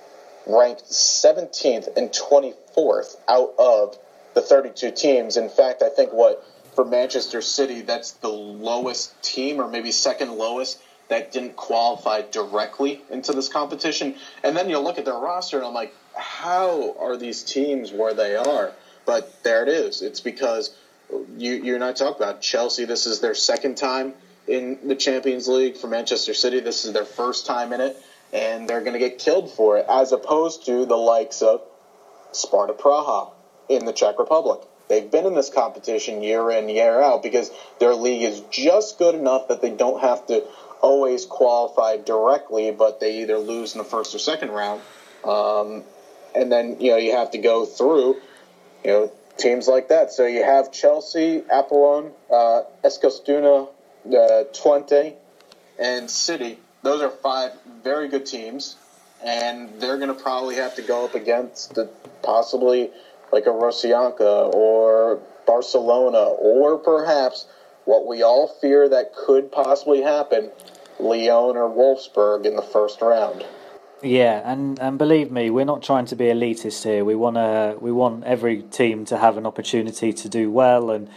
Speaker 2: ranked seventeenth and twenty-fourth out of the thirty-two teams. In fact, I think what, for Manchester City, that's the lowest team, or maybe second lowest, that didn't qualify directly into this competition. And then you look at their roster, and I'm like, how are these teams where they are? But there it is. It's because you, you and I talked about Chelsea. This is their second time in the Champions League. For Manchester City, this is their first time in it, and they're going to get killed for it, as opposed to the likes of Sparta Praha in the Czech Republic. They've been in this competition year in, year out, because their league is just good enough that they don't have to always qualify directly, but they either lose in the first or second round. Um, and then, you know, you have to go through, you know, teams like that. So you have Chelsea, Apollon, uh, Eskilstuna, uh, Twente, and City. Those are five very good teams, and they're going to probably have to go up against the, possibly like a Rosianka or Barcelona, or perhaps what we all fear that could possibly happen, Lyon or Wolfsburg in the first round.
Speaker 1: Yeah, and, and believe me, we're not trying to be elitist here. We want to we want every team to have an opportunity to do well, and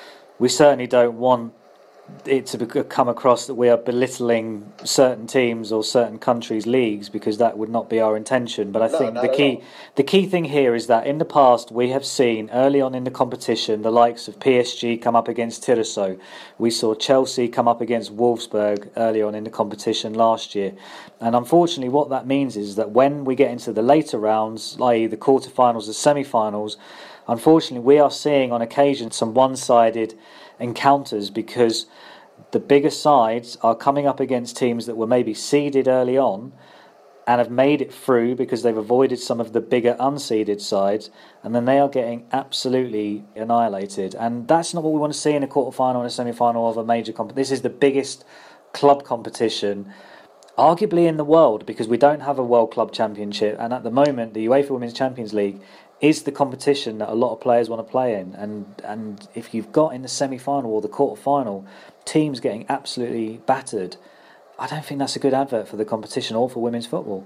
Speaker 1: we certainly don't want it to come across that we are belittling certain teams or certain countries' leagues, because that would not be our intention. But I no, think the key the key thing here is that in the past we have seen early on in the competition the likes of P S G come up against Tiraspol. We saw Chelsea come up against Wolfsburg early on in the competition last year. And unfortunately what that means is that when we get into the later rounds, that is the quarterfinals, the semi-finals, unfortunately we are seeing on occasion some one-sided encounters, because the bigger sides are coming up against teams that were maybe seeded early on and have made it through because they've avoided some of the bigger unseeded sides, and then they are getting absolutely annihilated. And that's not what we want to see in a quarterfinal and a semi-final of a major competition. This is the biggest club competition arguably in the world, because we don't have a World Club Championship, and at the moment the UEFA Women's Champions League is the competition that a lot of players want to play in. And and if you've got in the semi-final or the quarter-final teams getting absolutely battered, I don't think that's a good advert for the competition or for women's football.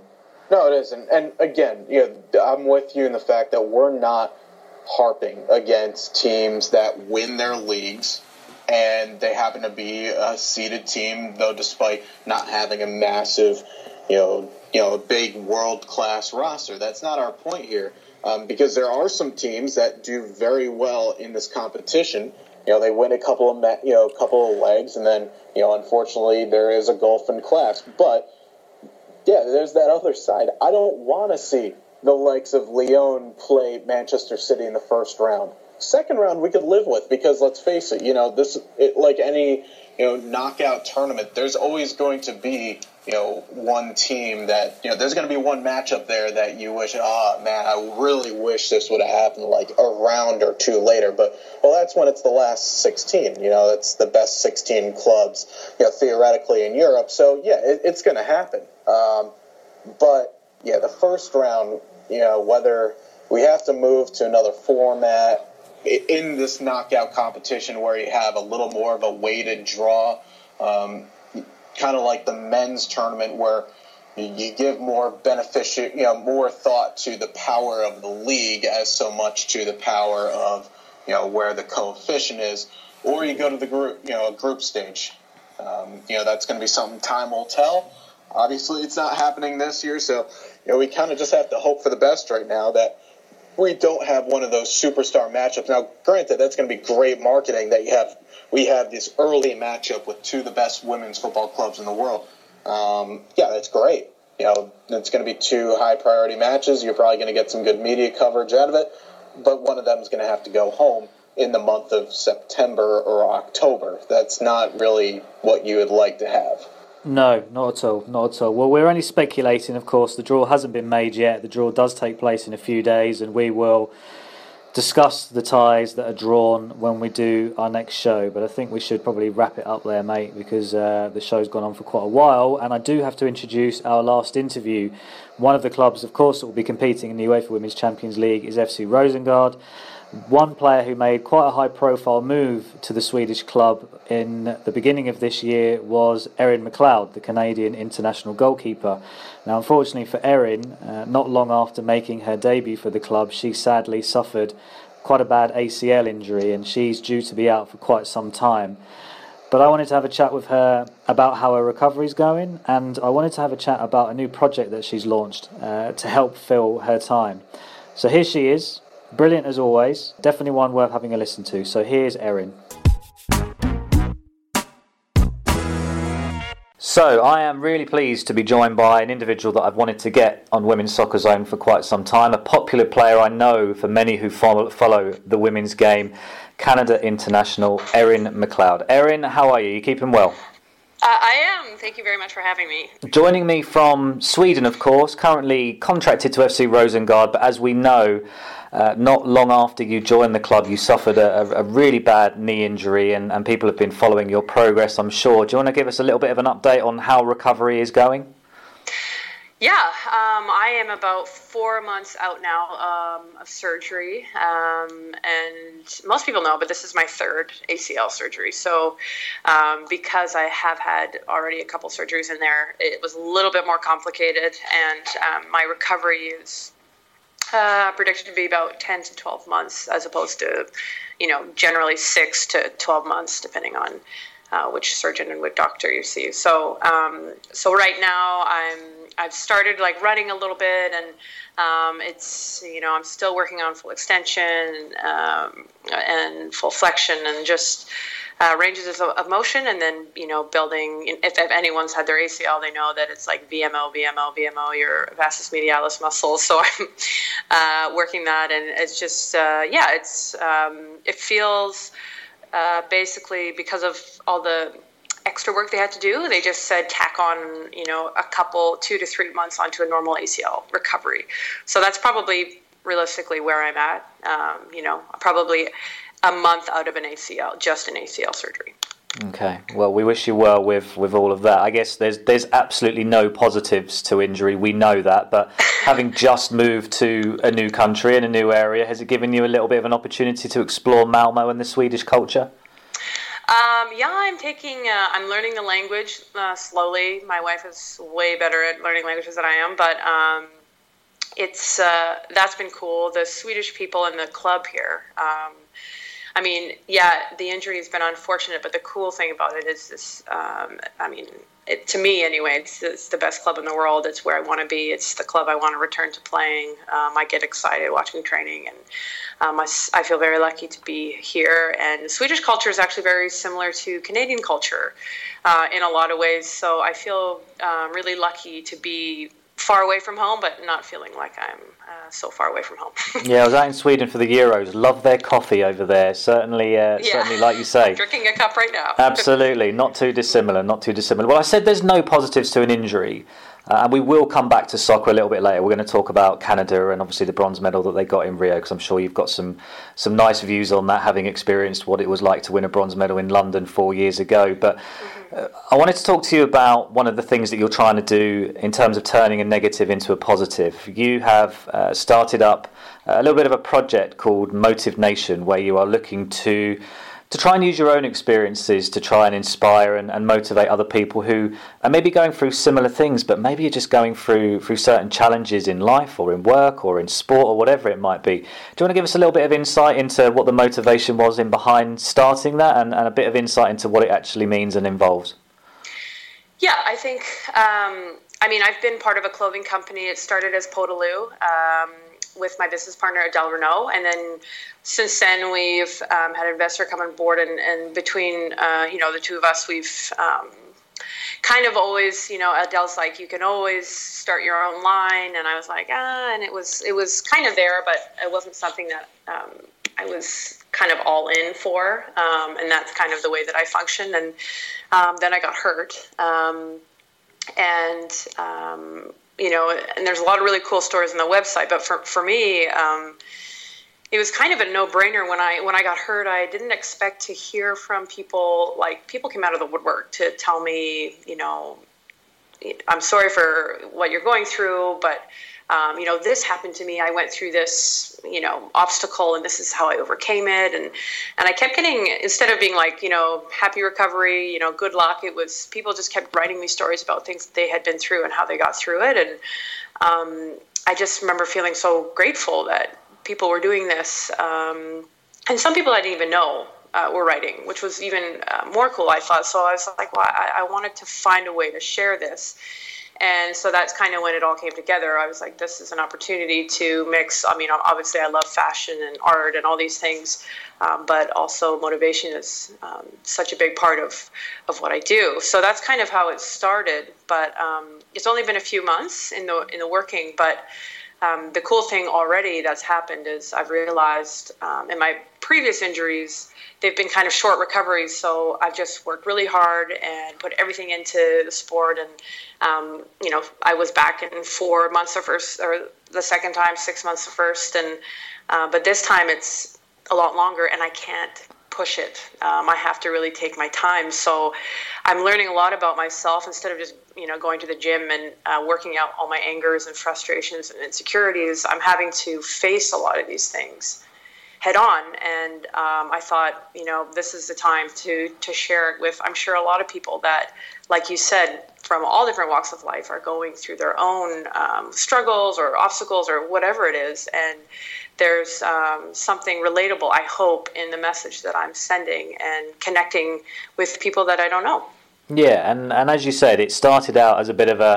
Speaker 2: No, it isn't. And again, you know, I'm with you in the fact that we're not harping against teams that win their leagues, and they happen to be a seeded team, though despite not having a massive, you know, you know, a big world-class roster. That's not our point here, um, because there are some teams that do very well in this competition. You know, they win a couple of, you know, a couple of legs, and then, you know, unfortunately, there is a gulf in class. But yeah, there's that other side. I don't want to see the likes of Lyon play Manchester City in the first round. Second round we could live with, because let's face it, you know, this it, like any, you know, knockout tournament, there's always going to be, you know, one team that, you know, there's going to be one matchup there that you wish, oh man, I really wish this would have happened like a round or two later. But well, that's when it's the last sixteen. You know, it's the best sixteen clubs, you know, theoretically in Europe. So yeah, it, it's going to happen. Um, but yeah, the first round, you know, whether we have to move to another format in this knockout competition where you have a little more of a weighted draw, um, kind of like the men's tournament where you give more beneficial, you know, more thought to the power of the league as so much to the power of, you know, where the coefficient is, or you go to the group, you know, a group stage. Um, you know, that's going to be something time will tell. Obviously, it's not happening this year, so, you know, we kind of just have to hope for the best right now that we don't have one of those superstar matchups. Now, granted, that's going to be great marketing that you have. We have this early matchup with two of the best women's football clubs in the world. Um, yeah, that's great. You know, it's going to be two high-priority matches. You're probably going to get some good media coverage out of it, but one of them is going to have to go home in the month of September or October. That's not really what you would like to have.
Speaker 1: No, not at all, not at all. Well, we're only speculating, of course. The draw hasn't been made yet. The draw does take place in a few days, and we will discuss the ties that are drawn when we do our next show. But I think we should probably wrap it up there, mate, because uh, the show's gone on for quite a while, and I do have to introduce our last interview. One of the clubs, of course, that will be competing in the UEFA Women's Champions League is F C Rosengard. One player who made quite a high-profile move to the Swedish club in the beginning of this year was Erin McLeod, the Canadian international goalkeeper. Now, unfortunately for Erin, uh, not long after making her debut for the club, she sadly suffered quite a bad A C L injury, and she's due to be out for quite some time. But I wanted to have a chat with her about how her recovery's going, and I wanted to have a chat about a new project that she's launched uh, to help fill her time. So here she is. Brilliant as always, definitely one worth having a listen to. So here's Erin. So I am really pleased to be joined by an individual that I've wanted to get on Women's Soccer Zone for quite some time, a popular player I know for many who follow, follow the women's game, Canada international Erin McLeod. Erin, how are you? You keeping well?
Speaker 6: Uh, I am. Thank you very much for having me.
Speaker 1: Joining me from Sweden, of course, currently contracted to F C Rosengard, but as we know, Uh, not long after you joined the club, you suffered a, a really bad knee injury, and, and people have been following your progress, I'm sure. Do you want to give us a little bit of an update on how recovery is going?
Speaker 6: Yeah, um, I am about four months out now um, of surgery, um, and most people know, but this is my third A C L surgery. So um, because I have had already a couple surgeries in there, it was a little bit more complicated, and um, my recovery is Uh, predicted to be about ten to twelve months, as opposed to, you know, generally six to twelve months, depending on uh, which surgeon and which doctor you see. So, um, so right now I'm I've started like running a little bit, and um, it's you know I'm still working on full extension um, and full flexion, and just uh, ranges of, of motion, and then you know building. If, if anyone's had their A C L, they know that it's like V M O, V M O, V M O, your vastus medialis muscle. So I'm uh, working that, and it's just uh, yeah, it's um, it feels uh, basically because of all the extra work they had to do, they just said tack on, you know, a couple, two to three months onto a normal A C L recovery. So that's probably realistically where I'm at. Um, you know, probably a month out of an A C L, just an A C L surgery.
Speaker 1: Okay, well, we wish you well with, with all of that. I guess there's there's absolutely no positives to injury, we know that, but having just moved to a new country and a new area, has it given you a little bit of an opportunity to explore Malmo and the Swedish culture?
Speaker 6: Um, yeah, I'm taking, uh, I'm learning the language uh, slowly. My wife is way better at learning languages than I am, but um, it's uh, that's been cool. The Swedish people in the club here, um, I mean, yeah, the injury has been unfortunate, but the cool thing about it is this, um, I mean, it, to me anyway, it's, it's the best club in the world. It's where I want to be. It's the club I want to return to playing. Um, I get excited watching training, and um, I, I feel very lucky to be here. And Swedish culture is actually very similar to Canadian culture uh, in a lot of ways. So I feel um, really lucky to be far away from home, but not feeling like I'm uh, so far away from home.
Speaker 1: Yeah, I was out in Sweden for the Euros. Love their coffee over there. Certainly, uh,
Speaker 6: yeah.
Speaker 1: certainly, like you say.
Speaker 6: I'm drinking a cup right now.
Speaker 1: Absolutely, not too dissimilar, not too dissimilar. Well, I said there's no positives to an injury, uh, and we will come back to soccer a little bit later. We're going to talk about Canada and obviously the bronze medal that they got in Rio, because I'm sure you've got some some nice views on that, having experienced what it was like to win a bronze medal in London four years ago. But uh, I wanted to talk to you about one of the things that you're trying to do in terms of turning a negative into a positive. You have uh, started up a little bit of a project called Motive Nation, where you are looking to to try and use your own experiences to try and inspire and, and motivate other people who are maybe going through similar things, but maybe you're just going through through certain challenges in life or in work or in sport or whatever it might be. Do you want to give us a little bit of insight into what the motivation was in behind starting that, and, and a bit of insight into what it actually means and involves?
Speaker 6: Yeah, I think, um, I mean, I've been part of a clothing company. It started as Podaloo um, with my business partner, Adele Renault, and then since then, we've um, had an investor come on board, and, and between, uh, you know, the two of us, we've um, kind of always, you know, Adele's like, you can always start your own line, and I was like, ah, and it was it was kind of there, but it wasn't something that um, I was kind of all in for, um, and that's kind of the way that I function. And um, then I got hurt, um, and um, you know, and there's a lot of really cool stories on the website, but for for me. Um, It was kind of a no-brainer when I when I got hurt. I didn't expect to hear from people. Like, people came out of the woodwork to tell me, you know, I'm sorry for what you're going through, but um, you know, this happened to me. I went through this, you know, obstacle, and this is how I overcame it. And and I kept getting, instead of being like, you know, happy recovery, you know, good luck, it was people just kept writing me stories about things that they had been through and how they got through it. And um, I just remember feeling so grateful that people were doing this, um, and some people I didn't even know uh, were writing, which was even uh, more cool, I thought. So I was like, well, I, I wanted to find a way to share this. And so that's kind of when it all came together. I was like, this is an opportunity to mix. I mean, obviously I love fashion and art and all these things, um, but also motivation is um, such a big part of, of what I do. So that's kind of how it started. But um, it's only been a few months in the in the working, but Um, the cool thing already that's happened is I've realized um, in my previous injuries, they've been kind of short recoveries. So I've just worked really hard and put everything into the sport. And, um, you know, I was back in four months the first, or the second time, six months the first. And uh, but this time it's a lot longer, and I can't push it. Um, I have to really take my time. So I'm learning a lot about myself instead of just, you know, going to the gym and uh, working out all my angers and frustrations and insecurities. I'm having to face a lot of these things head on. And um, I thought, you know, this is the time to to share it with, I'm sure, a lot of people that, like you said, from all different walks of life are going through their own um, struggles or obstacles or whatever it is. And there's um, something relatable, I hope, in the message that I'm sending and connecting with people that I don't know.
Speaker 1: Yeah, and, and as you said, it started out as a bit of a,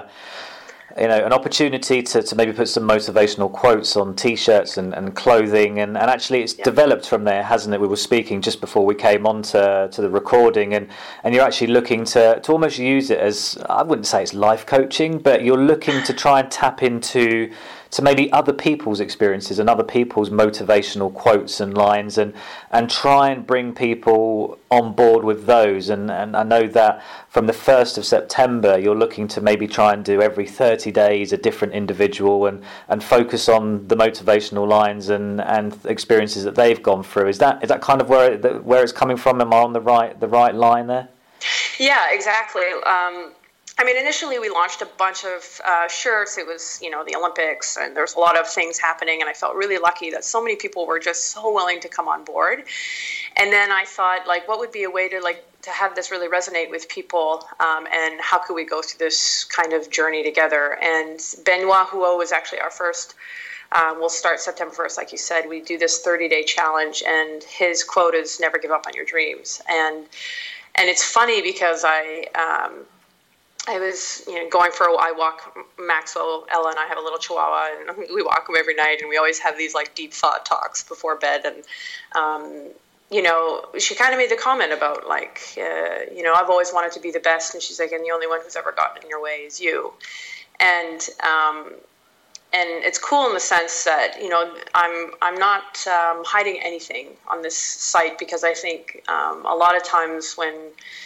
Speaker 1: you know, an opportunity to, to maybe put some motivational quotes on T-shirts and, and clothing, and, and actually it's yeah. developed from there, hasn't it? We were speaking just before we came on to, to the recording, and, and you're actually looking to, to almost use it as, I wouldn't say it's life coaching, but you're looking to try and tap into to maybe other people's experiences and other people's motivational quotes and lines, and and try and bring people on board with those. And, and I know that from the first of September, you're looking to maybe try and do every thirty days a different individual, and, and focus on the motivational lines and, and experiences that they've gone through. Is that is that kind of where it, where it's coming from? Am I on the right the right line there?
Speaker 6: Yeah, exactly. Um, I mean, initially we launched a bunch of uh, shirts. It was, you know, the Olympics, and there's a lot of things happening. And I felt really lucky that so many people were just so willing to come on board. And then I thought, like, what would be a way to, like, to have this really resonate with people, um, and how could we go through this kind of journey together? And Benoit Huot was actually our first. Um, we'll start September first, like you said. We do this thirty-day challenge, and his quote is "Never give up on your dreams." And and it's funny because I. Um, I was, you know, going for a I walk Maxwell, Ella, and I have a little Chihuahua, and we walk him every night, and we always have these like deep thought talks before bed. And um, you know, she kind of made the comment about like, uh, you know, I've always wanted to be the best, and she's like, and the only one who's ever gotten in your way is you. And um, and it's cool in the sense that, you know, I'm I'm not um, hiding anything on this site, because I think um, a lot of times when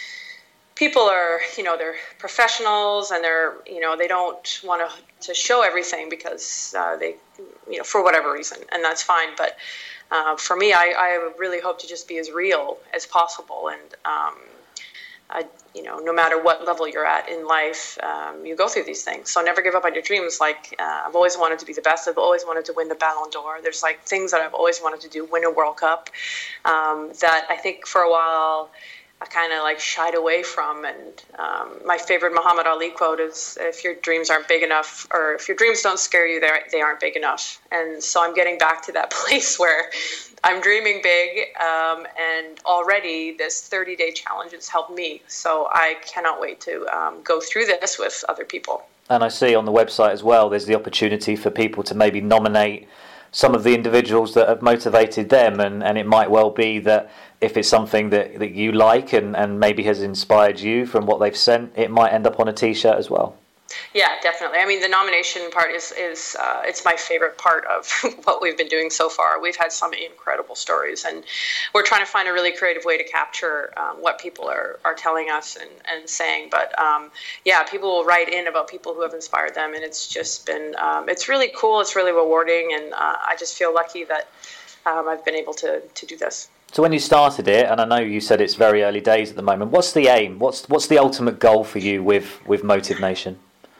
Speaker 6: people are, you know, they're professionals, and they're, you know, they don't want to to show everything because uh, they, you know, for whatever reason, and that's fine. But uh, for me, I, I really hope to just be as real as possible, and um, I, you know, no matter what level you're at in life, um, you go through these things. So never give up on your dreams. Like uh, I've always wanted to be the best. I've always wanted to win the Ballon d'Or. There's like things that I've always wanted to do, win a World Cup, um, that I think for a while I kind of like shied away from. And um, my favorite Muhammad Ali quote is, if your dreams aren't big enough, or if your dreams don't scare you, they aren't big enough. And so I'm getting back to that place where I'm dreaming big, um, and already this thirty-day challenge has helped me. So I cannot wait to um, go through this with other people.
Speaker 1: And I see on the website as well, there's the opportunity for people to maybe nominate some of the individuals that have motivated them, and, and it might well be that if it's something that, that you like and, and maybe has inspired you from what they've sent, it might end up on a T-shirt as well.
Speaker 6: Yeah, definitely. I mean, the nomination part is, is uh, it's my favorite part of what we've been doing so far. We've had some incredible stories, and we're trying to find a really creative way to capture um, what people are, are telling us and, and saying. But um, yeah, people will write in about people who have inspired them, and it's just been, um, it's really cool. It's really rewarding, and uh, I just feel lucky that um, I've been able to, to do this.
Speaker 1: So when you started it, and I know you said it's very early days at the moment, what's the aim? What's what's the ultimate goal for you with, with Motive Nation?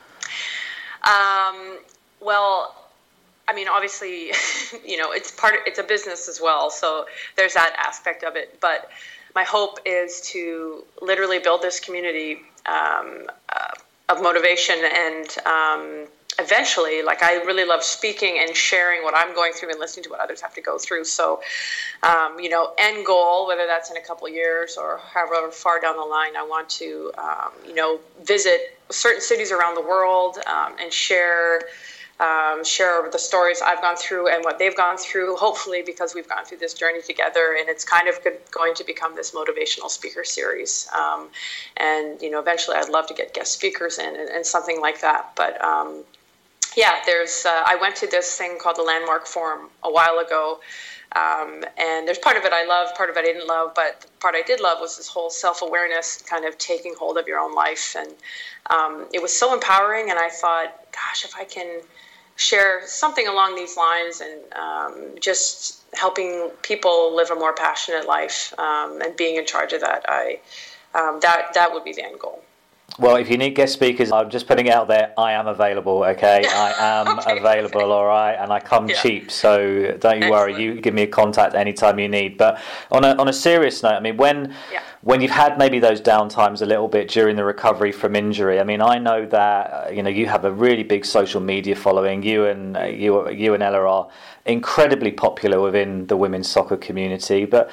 Speaker 6: Um, well, I mean, obviously, you know, it's part of, it's a business as well. So there's that aspect of it. But my hope is to literally build this community um, uh, of motivation, and um, eventually, like, I really love speaking and sharing what I'm going through and listening to what others have to go through. So, um, you know, end goal, whether that's in a couple of years or however far down the line, I want to, um, you know, visit certain cities around the world um, and share um, share the stories I've gone through and what they've gone through, hopefully, because we've gone through this journey together, and it's kind of going to become this motivational speaker series. Um, and, you know, eventually I'd love to get guest speakers in and, and something like that. But, um, yeah, there's. Uh, I went to this thing called the Landmark Forum a while ago, um, and there's part of it I love, part of it I didn't love, but the part I did love was this whole self-awareness, kind of taking hold of your own life, and um, it was so empowering. And I thought, gosh, if I can share something along these lines, and um, just helping people live a more passionate life, um, and being in charge of that, I um, that that would be the end goal.
Speaker 1: Well, if you need guest speakers, I'm just putting it out there, I am available, okay? I am okay, available, okay. All right? And I come yeah. cheap, so don't you worry. You give me a contact anytime you need. But on a on a serious note, I mean, when yeah. when you've had maybe those downtimes a little bit during the recovery from injury, I mean, I know that, uh, you know, you have a really big social media following. You and uh, you, you and Ella are incredibly popular within the women's soccer community, but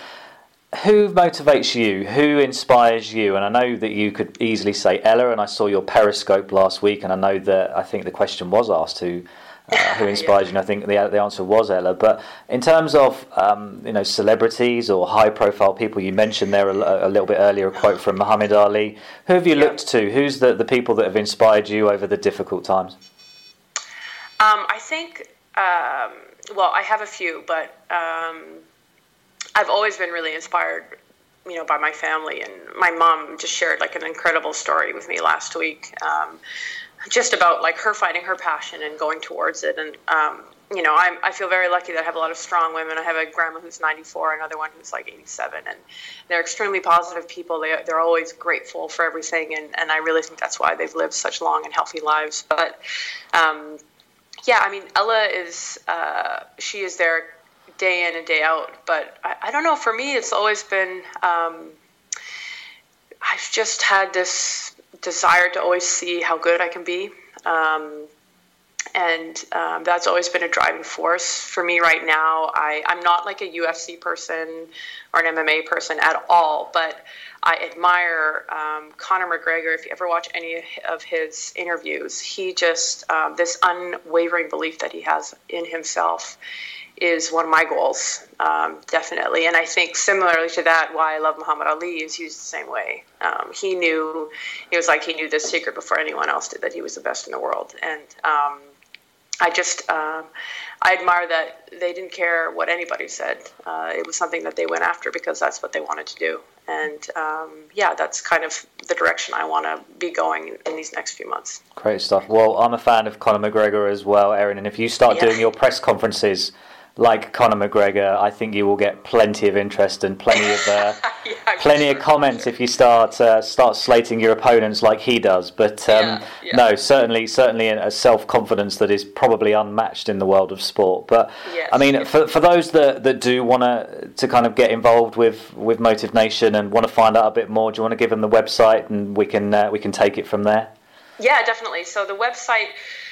Speaker 1: who motivates you? Who inspires you? And I know that you could easily say Ella, and I saw your Periscope last week, and I know that I think the question was asked who uh, who inspires yeah. you, and I think the the answer was Ella. But in terms of um, you know, celebrities or high profile people, you mentioned there a, a little bit earlier a quote from Muhammad Ali. Who have you yeah. looked to? Who's the, the people that have inspired you over the difficult times?
Speaker 6: Um, I think um, well, I have a few, but um, I've always been really inspired, you know, by my family, and my mom just shared like an incredible story with me last week. Um, just about like her finding her passion and going towards it. And um, you know, I'm, I feel very lucky that I have a lot of strong women. I have a grandma who's ninety-four, another one who's like eighty-seven, and they're extremely positive people. They, they're always grateful for everything, and, and I really think that's why they've lived such long and healthy lives. But um, yeah, I mean, Ella is, uh, she is there day in and day out. But I, I don't know, for me, it's always been, um, I've just had this desire to always see how good I can be. Um, And um, that's always been a driving force for me right now. I, I'm not like a U F C person or an M M A person at all, but I admire um, Conor McGregor. If you ever watch any of his interviews, he just, um, this unwavering belief that he has in himself is one of my goals, um, definitely. And I think similarly to that, why I love Muhammad Ali is he's the same way. Um, he knew, it was like he knew this secret before anyone else did, that he was the best in the world. And um, I just, um, I admire that they didn't care what anybody said. Uh, it was something that they went after because that's what they wanted to do. And um, yeah, that's kind of the direction I want to be going in, in these next few months.
Speaker 1: Great stuff. Well, I'm a fan of Conor McGregor as well, Erin. And if you start
Speaker 6: Yeah.
Speaker 1: doing your press conferences like Conor McGregor, I think you will get plenty of interest and plenty of uh,
Speaker 6: yeah,
Speaker 1: plenty
Speaker 6: sure,
Speaker 1: of comments
Speaker 6: sure.
Speaker 1: if you start uh, start slating your opponents like he does. But um,
Speaker 6: Yeah, yeah.
Speaker 1: no, certainly certainly a self confidence that is probably unmatched in the world of sport. But
Speaker 6: Yes,
Speaker 1: I mean,
Speaker 6: yes.
Speaker 1: for for those that, that do want to to kind of get involved with, with Motive Nation and want to find out a bit more, do you want to give them the website and we can uh, we can take it from there?
Speaker 6: Yeah, definitely. So the website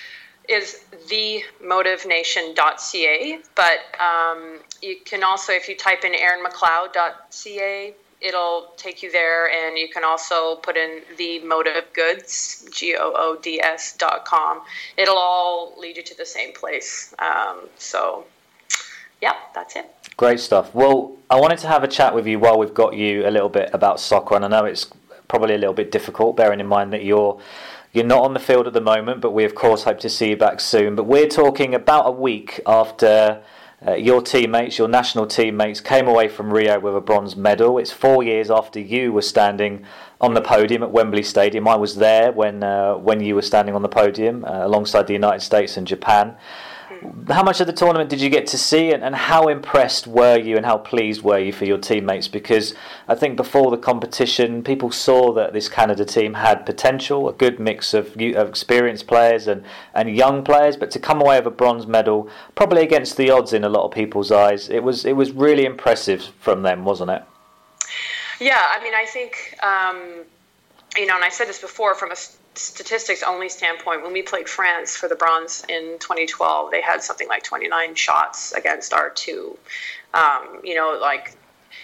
Speaker 6: is the motive nation dot c a, but um, you can also, if you type in erin mcleod dot c a, it'll take you there, and you can also put in the Motive Goods, G O O D S dot com. It'll all lead you to the same place. Um, so, yeah, that's it.
Speaker 1: Great stuff. Well, I wanted to have a chat with you while we've got you a little bit about soccer, and I know it's probably a little bit difficult, bearing in mind that you're You're not on the field at the moment, but we of course hope to see you back soon. But we're talking about a week after uh, your teammates, your national teammates, came away from Rio with a bronze medal. It's four years after you were standing on the podium at Wembley Stadium. I was there when uh, when you were standing on the podium uh, alongside the United States and Japan. How much of the tournament did you get to see, and, and how impressed were you and how pleased were you for your teammates? Because I think before the competition, people saw that this Canada team had potential, a good mix of, of experienced players and, and young players, but to come away with a bronze medal, probably against the odds in a lot of people's eyes, it was it was really impressive from them, wasn't it?
Speaker 6: Yeah, I mean, I think, um, you know, and I said this before, from a statistics only standpoint, when we played France for the bronze in twenty twelve, they had something like twenty-nine shots against our two. Um, you know, like,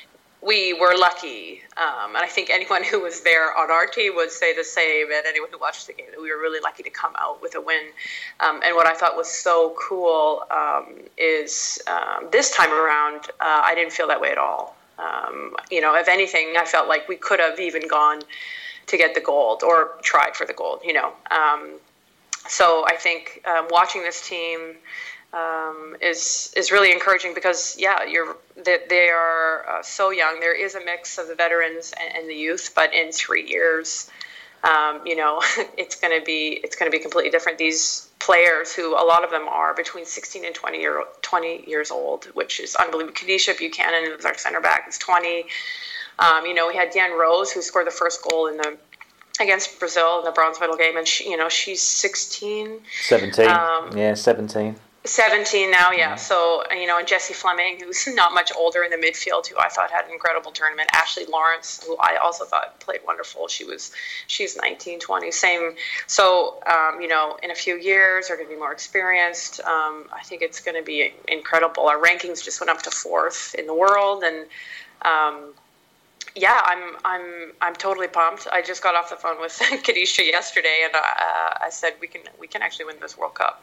Speaker 6: we were lucky. Um, and I think anyone who was there on our team would say the same, and anyone who watched the game, that we were really lucky to come out with a win. Um, and what I thought was so cool um, is um, this time around, uh, I didn't feel that way at all. Um, you know, if anything, I felt like we could have even gone to get the gold or tried for the gold, you know. Um, so I think um, watching this team um, is is really encouraging because, yeah, you're they, they are uh, so young. There is a mix of the veterans and, and the youth, but in three years, um, you know, it's going to be it's going to be completely different. These players, who a lot of them are between sixteen and twenty year twenty years old, which is unbelievable. Kadisha Buchanan, who's our center back, is twenty. Um, you know, we had Diane Rose, who scored the first goal in the against Brazil in the bronze medal game, and she, you know, she's sixteen.
Speaker 1: seventeen.
Speaker 6: Um,
Speaker 1: yeah, seventeen.
Speaker 6: seventeen now, yeah. So, you know, and Jessie Fleming, who's not much older in the midfield, who I thought had an incredible tournament. Ashley Lawrence, who I also thought played wonderful. She was, she's nineteen, twenty, same. So, um, you know, in a few years, they're going to be more experienced. Um, I think it's going to be incredible. Our rankings just went up to fourth in the world, and um, yeah, I'm I'm I'm totally pumped. I just got off the phone with Kadisha yesterday, and uh, I said we can we can actually win this World Cup.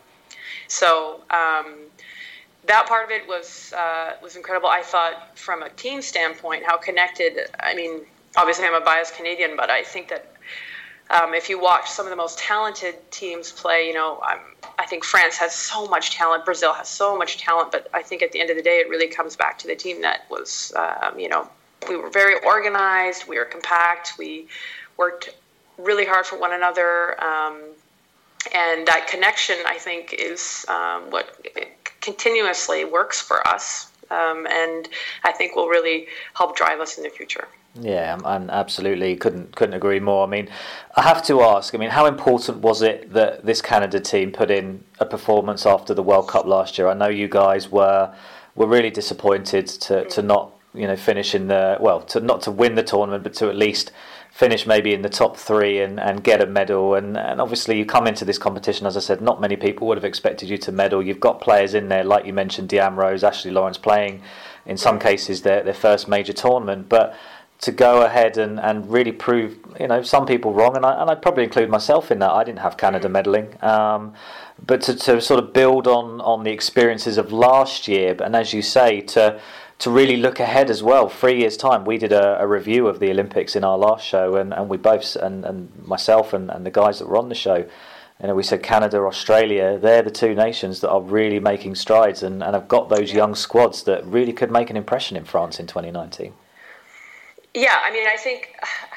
Speaker 6: So um, that part of it was uh, was incredible. I thought from a team standpoint, how connected. I mean, obviously I'm a biased Canadian, but I think that um, if you watch some of the most talented teams play, you know, I'm, I think France has so much talent. Brazil has so much talent, but I think at the end of the day, it really comes back to the team that was, um, you know. We were very organized. We were compact. We worked really hard for one another. Um, and that connection, I think, is um, what continuously works for us, um, and I think will really help drive us in the future.
Speaker 1: Yeah, and absolutely couldn't couldn't agree more. I mean, I have to ask, I mean, how important was it that this Canada team put in a performance after the World Cup last year? I know you guys were were really disappointed to, to not, you know, finish in the, well, to not to win the tournament, but to at least finish maybe in the top three and, and get a medal. And, and obviously you come into this competition, as I said, not many people would have expected you to medal. You've got players in there, like you mentioned, Deanne Rose, Ashley Lawrence, playing, in some cases, their, their first major tournament. But to go ahead and, and really prove, you know, some people wrong, and I and I'd probably include myself in that. I didn't have Canada medaling, um, but to, to sort of build on, on the experiences of last year, and as you say, to to really look ahead as well. Three years time, we did a, a review of the Olympics in our last show, and, and we both, and, and myself and, and the guys that were on the show, you know, we said Canada, Australia, they're the two nations that are really making strides and, and have got those young squads that really could make an impression in France in twenty nineteen.
Speaker 6: Yeah, I mean, I think,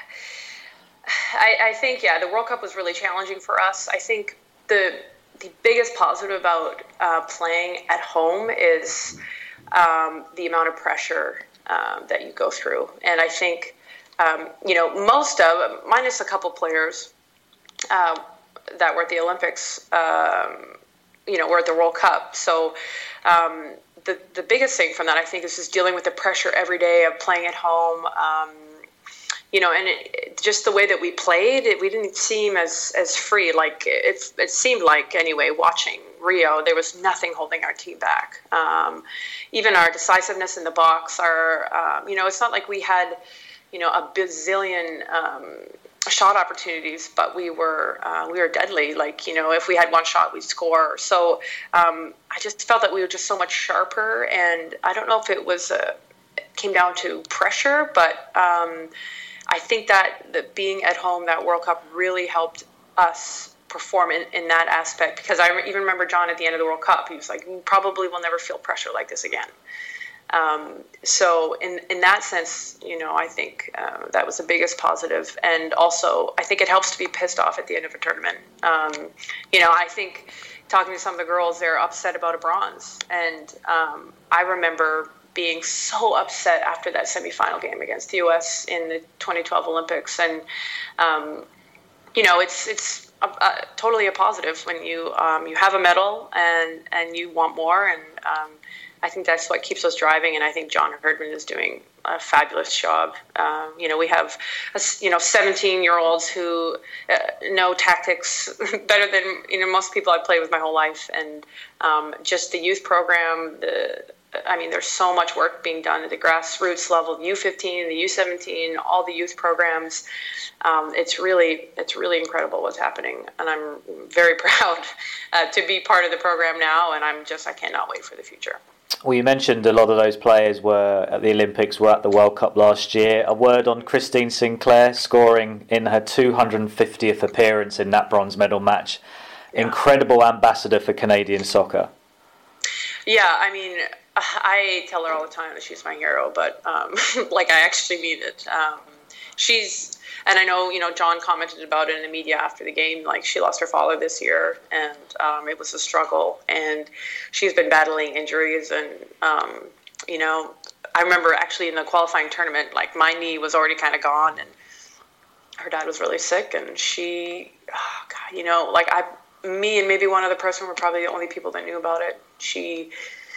Speaker 6: I, I think, yeah, the World Cup was really challenging for us. I think the the biggest positive about uh, playing at home is um, the amount of pressure um, that you go through. And I think, um, you know, most of, minus a couple players uh, that were at the Olympics, um, you know, were at the World Cup. So, um, The, the biggest thing from that, I think, is just dealing with the pressure every day of playing at home. Um, you know, and it, it, just the way that we played, it, we didn't seem as, as free. Like it, it seemed like, anyway, watching Rio, there was nothing holding our team back. Um, even our decisiveness in the box, our, um, you know, it's not like we had, you know, a bazillion um, shot opportunities, but we were uh, we were deadly. Like, you know, if we had one shot, we'd score. So um, I just felt that we were just so much sharper, and I don't know if it was a, it came down to pressure, but um, I think that, that being at home, that World Cup really helped us perform in, in that aspect, because I re- even remember John at the end of the World Cup, he was like, "You probably will never feel pressure like this again." Um, so in, in that sense, you know, I think uh, that was the biggest positive. And also, I think it helps to be pissed off at the end of a tournament. Um, you know, I think talking to some of the girls, they're upset about a bronze. And um, I remember being so upset after that semifinal game against the U S in the twenty twelve Olympics. And, um, you know, it's it's a, a, totally a positive when you um, you have a medal and, and you want more. And um, I think that's what keeps us driving, and I think John Herdman is doing a fabulous job. Um, you know, we have, a, you know, seventeen-year-olds who uh, know tactics better than, you know, most people I've played with my whole life, and um, just the youth program. The, I mean, there's so much work being done at the grassroots level, the U fifteen, the U seventeen, all the youth programs. Um, it's really, it's really incredible what's happening, and I'm very proud uh, to be part of the program now, and I'm just, I cannot wait for the future.
Speaker 1: Well, you mentioned a lot of those players were at the Olympics, were at the World Cup last year. A word on Christine Sinclair scoring in her two hundred fiftieth appearance in that bronze medal match. Yeah. Incredible ambassador for Canadian soccer.
Speaker 6: Yeah, I mean, I tell her all the time that she's my hero, but um, like I actually mean it. Um, she's... And I know, you know, John commented about it in the media after the game. Like, she lost her father this year, and um, it was a struggle. And she's been battling injuries. And, um, you know, I remember actually in the qualifying tournament, like, my knee was already kind of gone, and her dad was really sick. And she, oh God, you know, like, I, me and maybe one other person were probably the only people that knew about it. She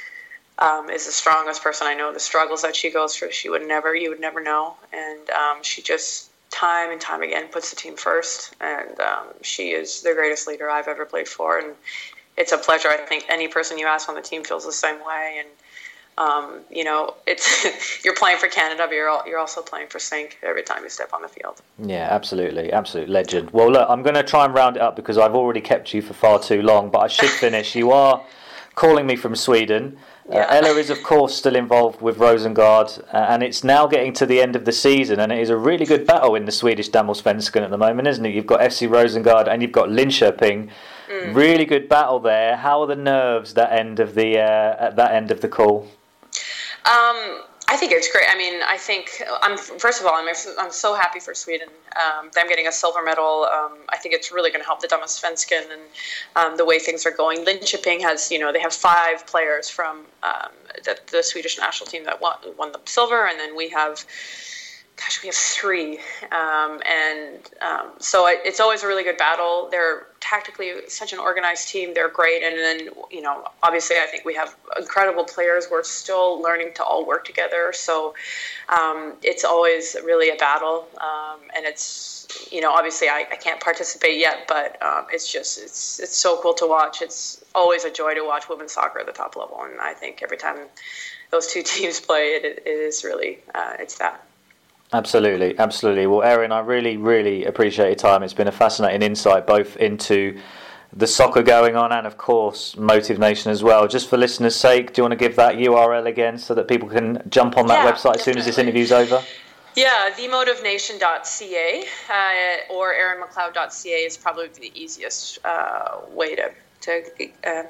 Speaker 6: um, is the strongest person I know. The struggles that she goes through, she would never, you would never know. And um, she just... time and time again puts the team first, and um, she is the greatest leader I've ever played for, and it's a pleasure. I think any person you ask on the team feels the same way, and um, you know, it's you're playing for Canada, but you're all, you're also playing for Sink every time you step on the field. Yeah,
Speaker 1: absolutely, absolute legend. Well, look, I'm going to try and round it up because I've already kept you for far too long, but I should finish. You are calling me from Sweden. Uh, yeah. Ella is, of course, still involved with Rosengard, uh, and it's now getting to the end of the season, and it is a really good battle in the Swedish Damallsvenskan at the moment, isn't it? You've got F C Rosengard and you've got Linköping. Mm. Really good battle there. How are the nerves that end of the uh, at that end of the call?
Speaker 6: Um, I think it's great. I mean, I think I'm first of all, I'm I'm so happy for Sweden. Um, them getting a silver medal. Um, I think it's really going to help the Damallsvenskan and um, the way things are going. Linköping has, you know, they have five players from um, the, the Swedish national team that won, won the silver, and then we have. Gosh, we have three, um, and um, so it, it's always a really good battle. They're tactically such an organized team. They're great, and then, you know, obviously I think we have incredible players. We're still learning to all work together, so um, it's always really a battle, um, and it's, you know, obviously I, I can't participate yet, but um, it's just it's it's so cool to watch. It's always a joy to watch women's soccer at the top level, and I think every time those two teams play, it, it is really uh, it's that.
Speaker 1: Absolutely, absolutely. Well, Erin, I really, really appreciate your time. It's been a fascinating insight both into the soccer going on and, of course, Motive Nation as well. Just for listeners' sake, do you want to give that U R L again so that people can jump on that
Speaker 6: yeah,
Speaker 1: website as
Speaker 6: definitely.
Speaker 1: soon as this interview's over?
Speaker 6: Yeah, the motive nation dot c a uh, or erin mcleod dot c a is probably the easiest uh, way to to uh,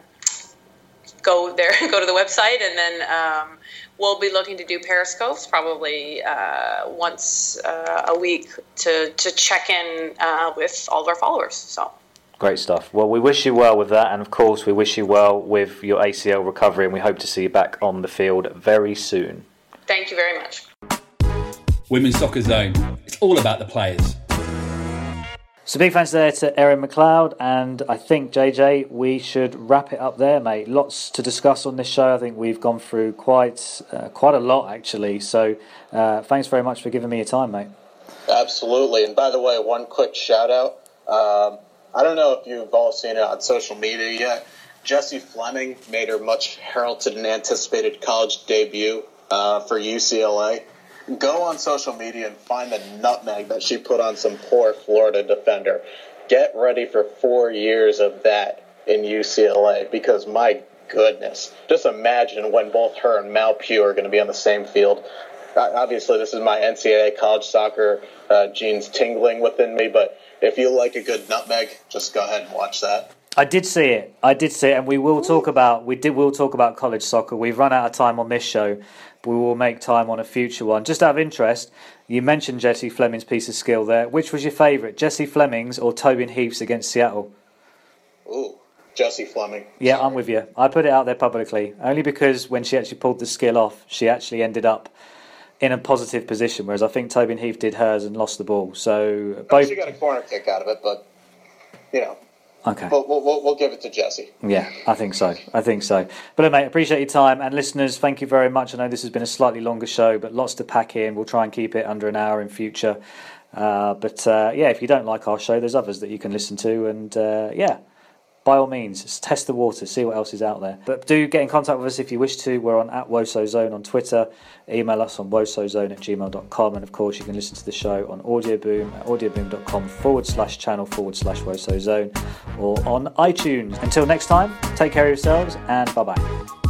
Speaker 6: go there, go to the website, and then um, we'll be looking to do periscopes probably uh, once uh, a week to to check in uh, with all of our followers. So.
Speaker 1: Great stuff. Well, we wish you well with that, and of course we wish you well with your A C L recovery, and we hope to see you back on the field very soon.
Speaker 6: Thank you very much.
Speaker 3: Women's Soccer Zone. It's all about the players.
Speaker 1: So big thanks there to Erin McLeod, and I think, J J, we should wrap it up there, mate. Lots to discuss on this show. I think we've gone through quite uh, quite a lot, actually. So uh, thanks very much for giving me your time, mate.
Speaker 2: Absolutely. And by the way, one quick shout out. Um, I don't know if you've all seen it on social media yet. Jessie Fleming made her much heralded and anticipated college debut uh, for U C L A. Go on social media and find the nutmeg that she put on some poor Florida defender. Get ready for four years of that in U C L A, because my goodness, just imagine when both her and Mal Pugh are going to be on the same field. Obviously, this is my N C double A college soccer uh, genes tingling within me, but if you like a good nutmeg, just go ahead and watch that.
Speaker 1: I did see it. I did see it, and we will talk about we did will talk about college soccer. We've run out of time on this show. We will make time on a future one. Just out of interest, you mentioned Jessie Fleming's piece of skill there. Which was your favourite, Jessie Fleming's or Tobin Heath's against Seattle?
Speaker 2: Ooh, Jessie Fleming.
Speaker 1: Yeah, I'm with you. I put it out there publicly, only because when she actually pulled the skill off, she actually ended up in a positive position, whereas I think Tobin Heath did hers and lost the ball. So both.
Speaker 2: She got a corner kick out of it, but, you know.
Speaker 1: Okay.
Speaker 2: We'll, we'll, we'll give it to Jessie.
Speaker 1: Yeah, I think so. I think so. But, mate, appreciate your time. And listeners, thank you very much. I know this has been a slightly longer show, but lots to pack in. We'll try and keep it under an hour in future. Uh, but, uh, yeah, if you don't like our show, there's others that you can listen to. And, uh, yeah, by all means, just test the water, see what else is out there. But do get in contact with us if you wish to. We're on at WosoZone on Twitter. Email us on wosozone at gmail dot com. And, of course, you can listen to the show on Audioboom at audioboom.com forward slash channel forward slash WosoZone or on iTunes. Until next time, take care of yourselves and bye-bye.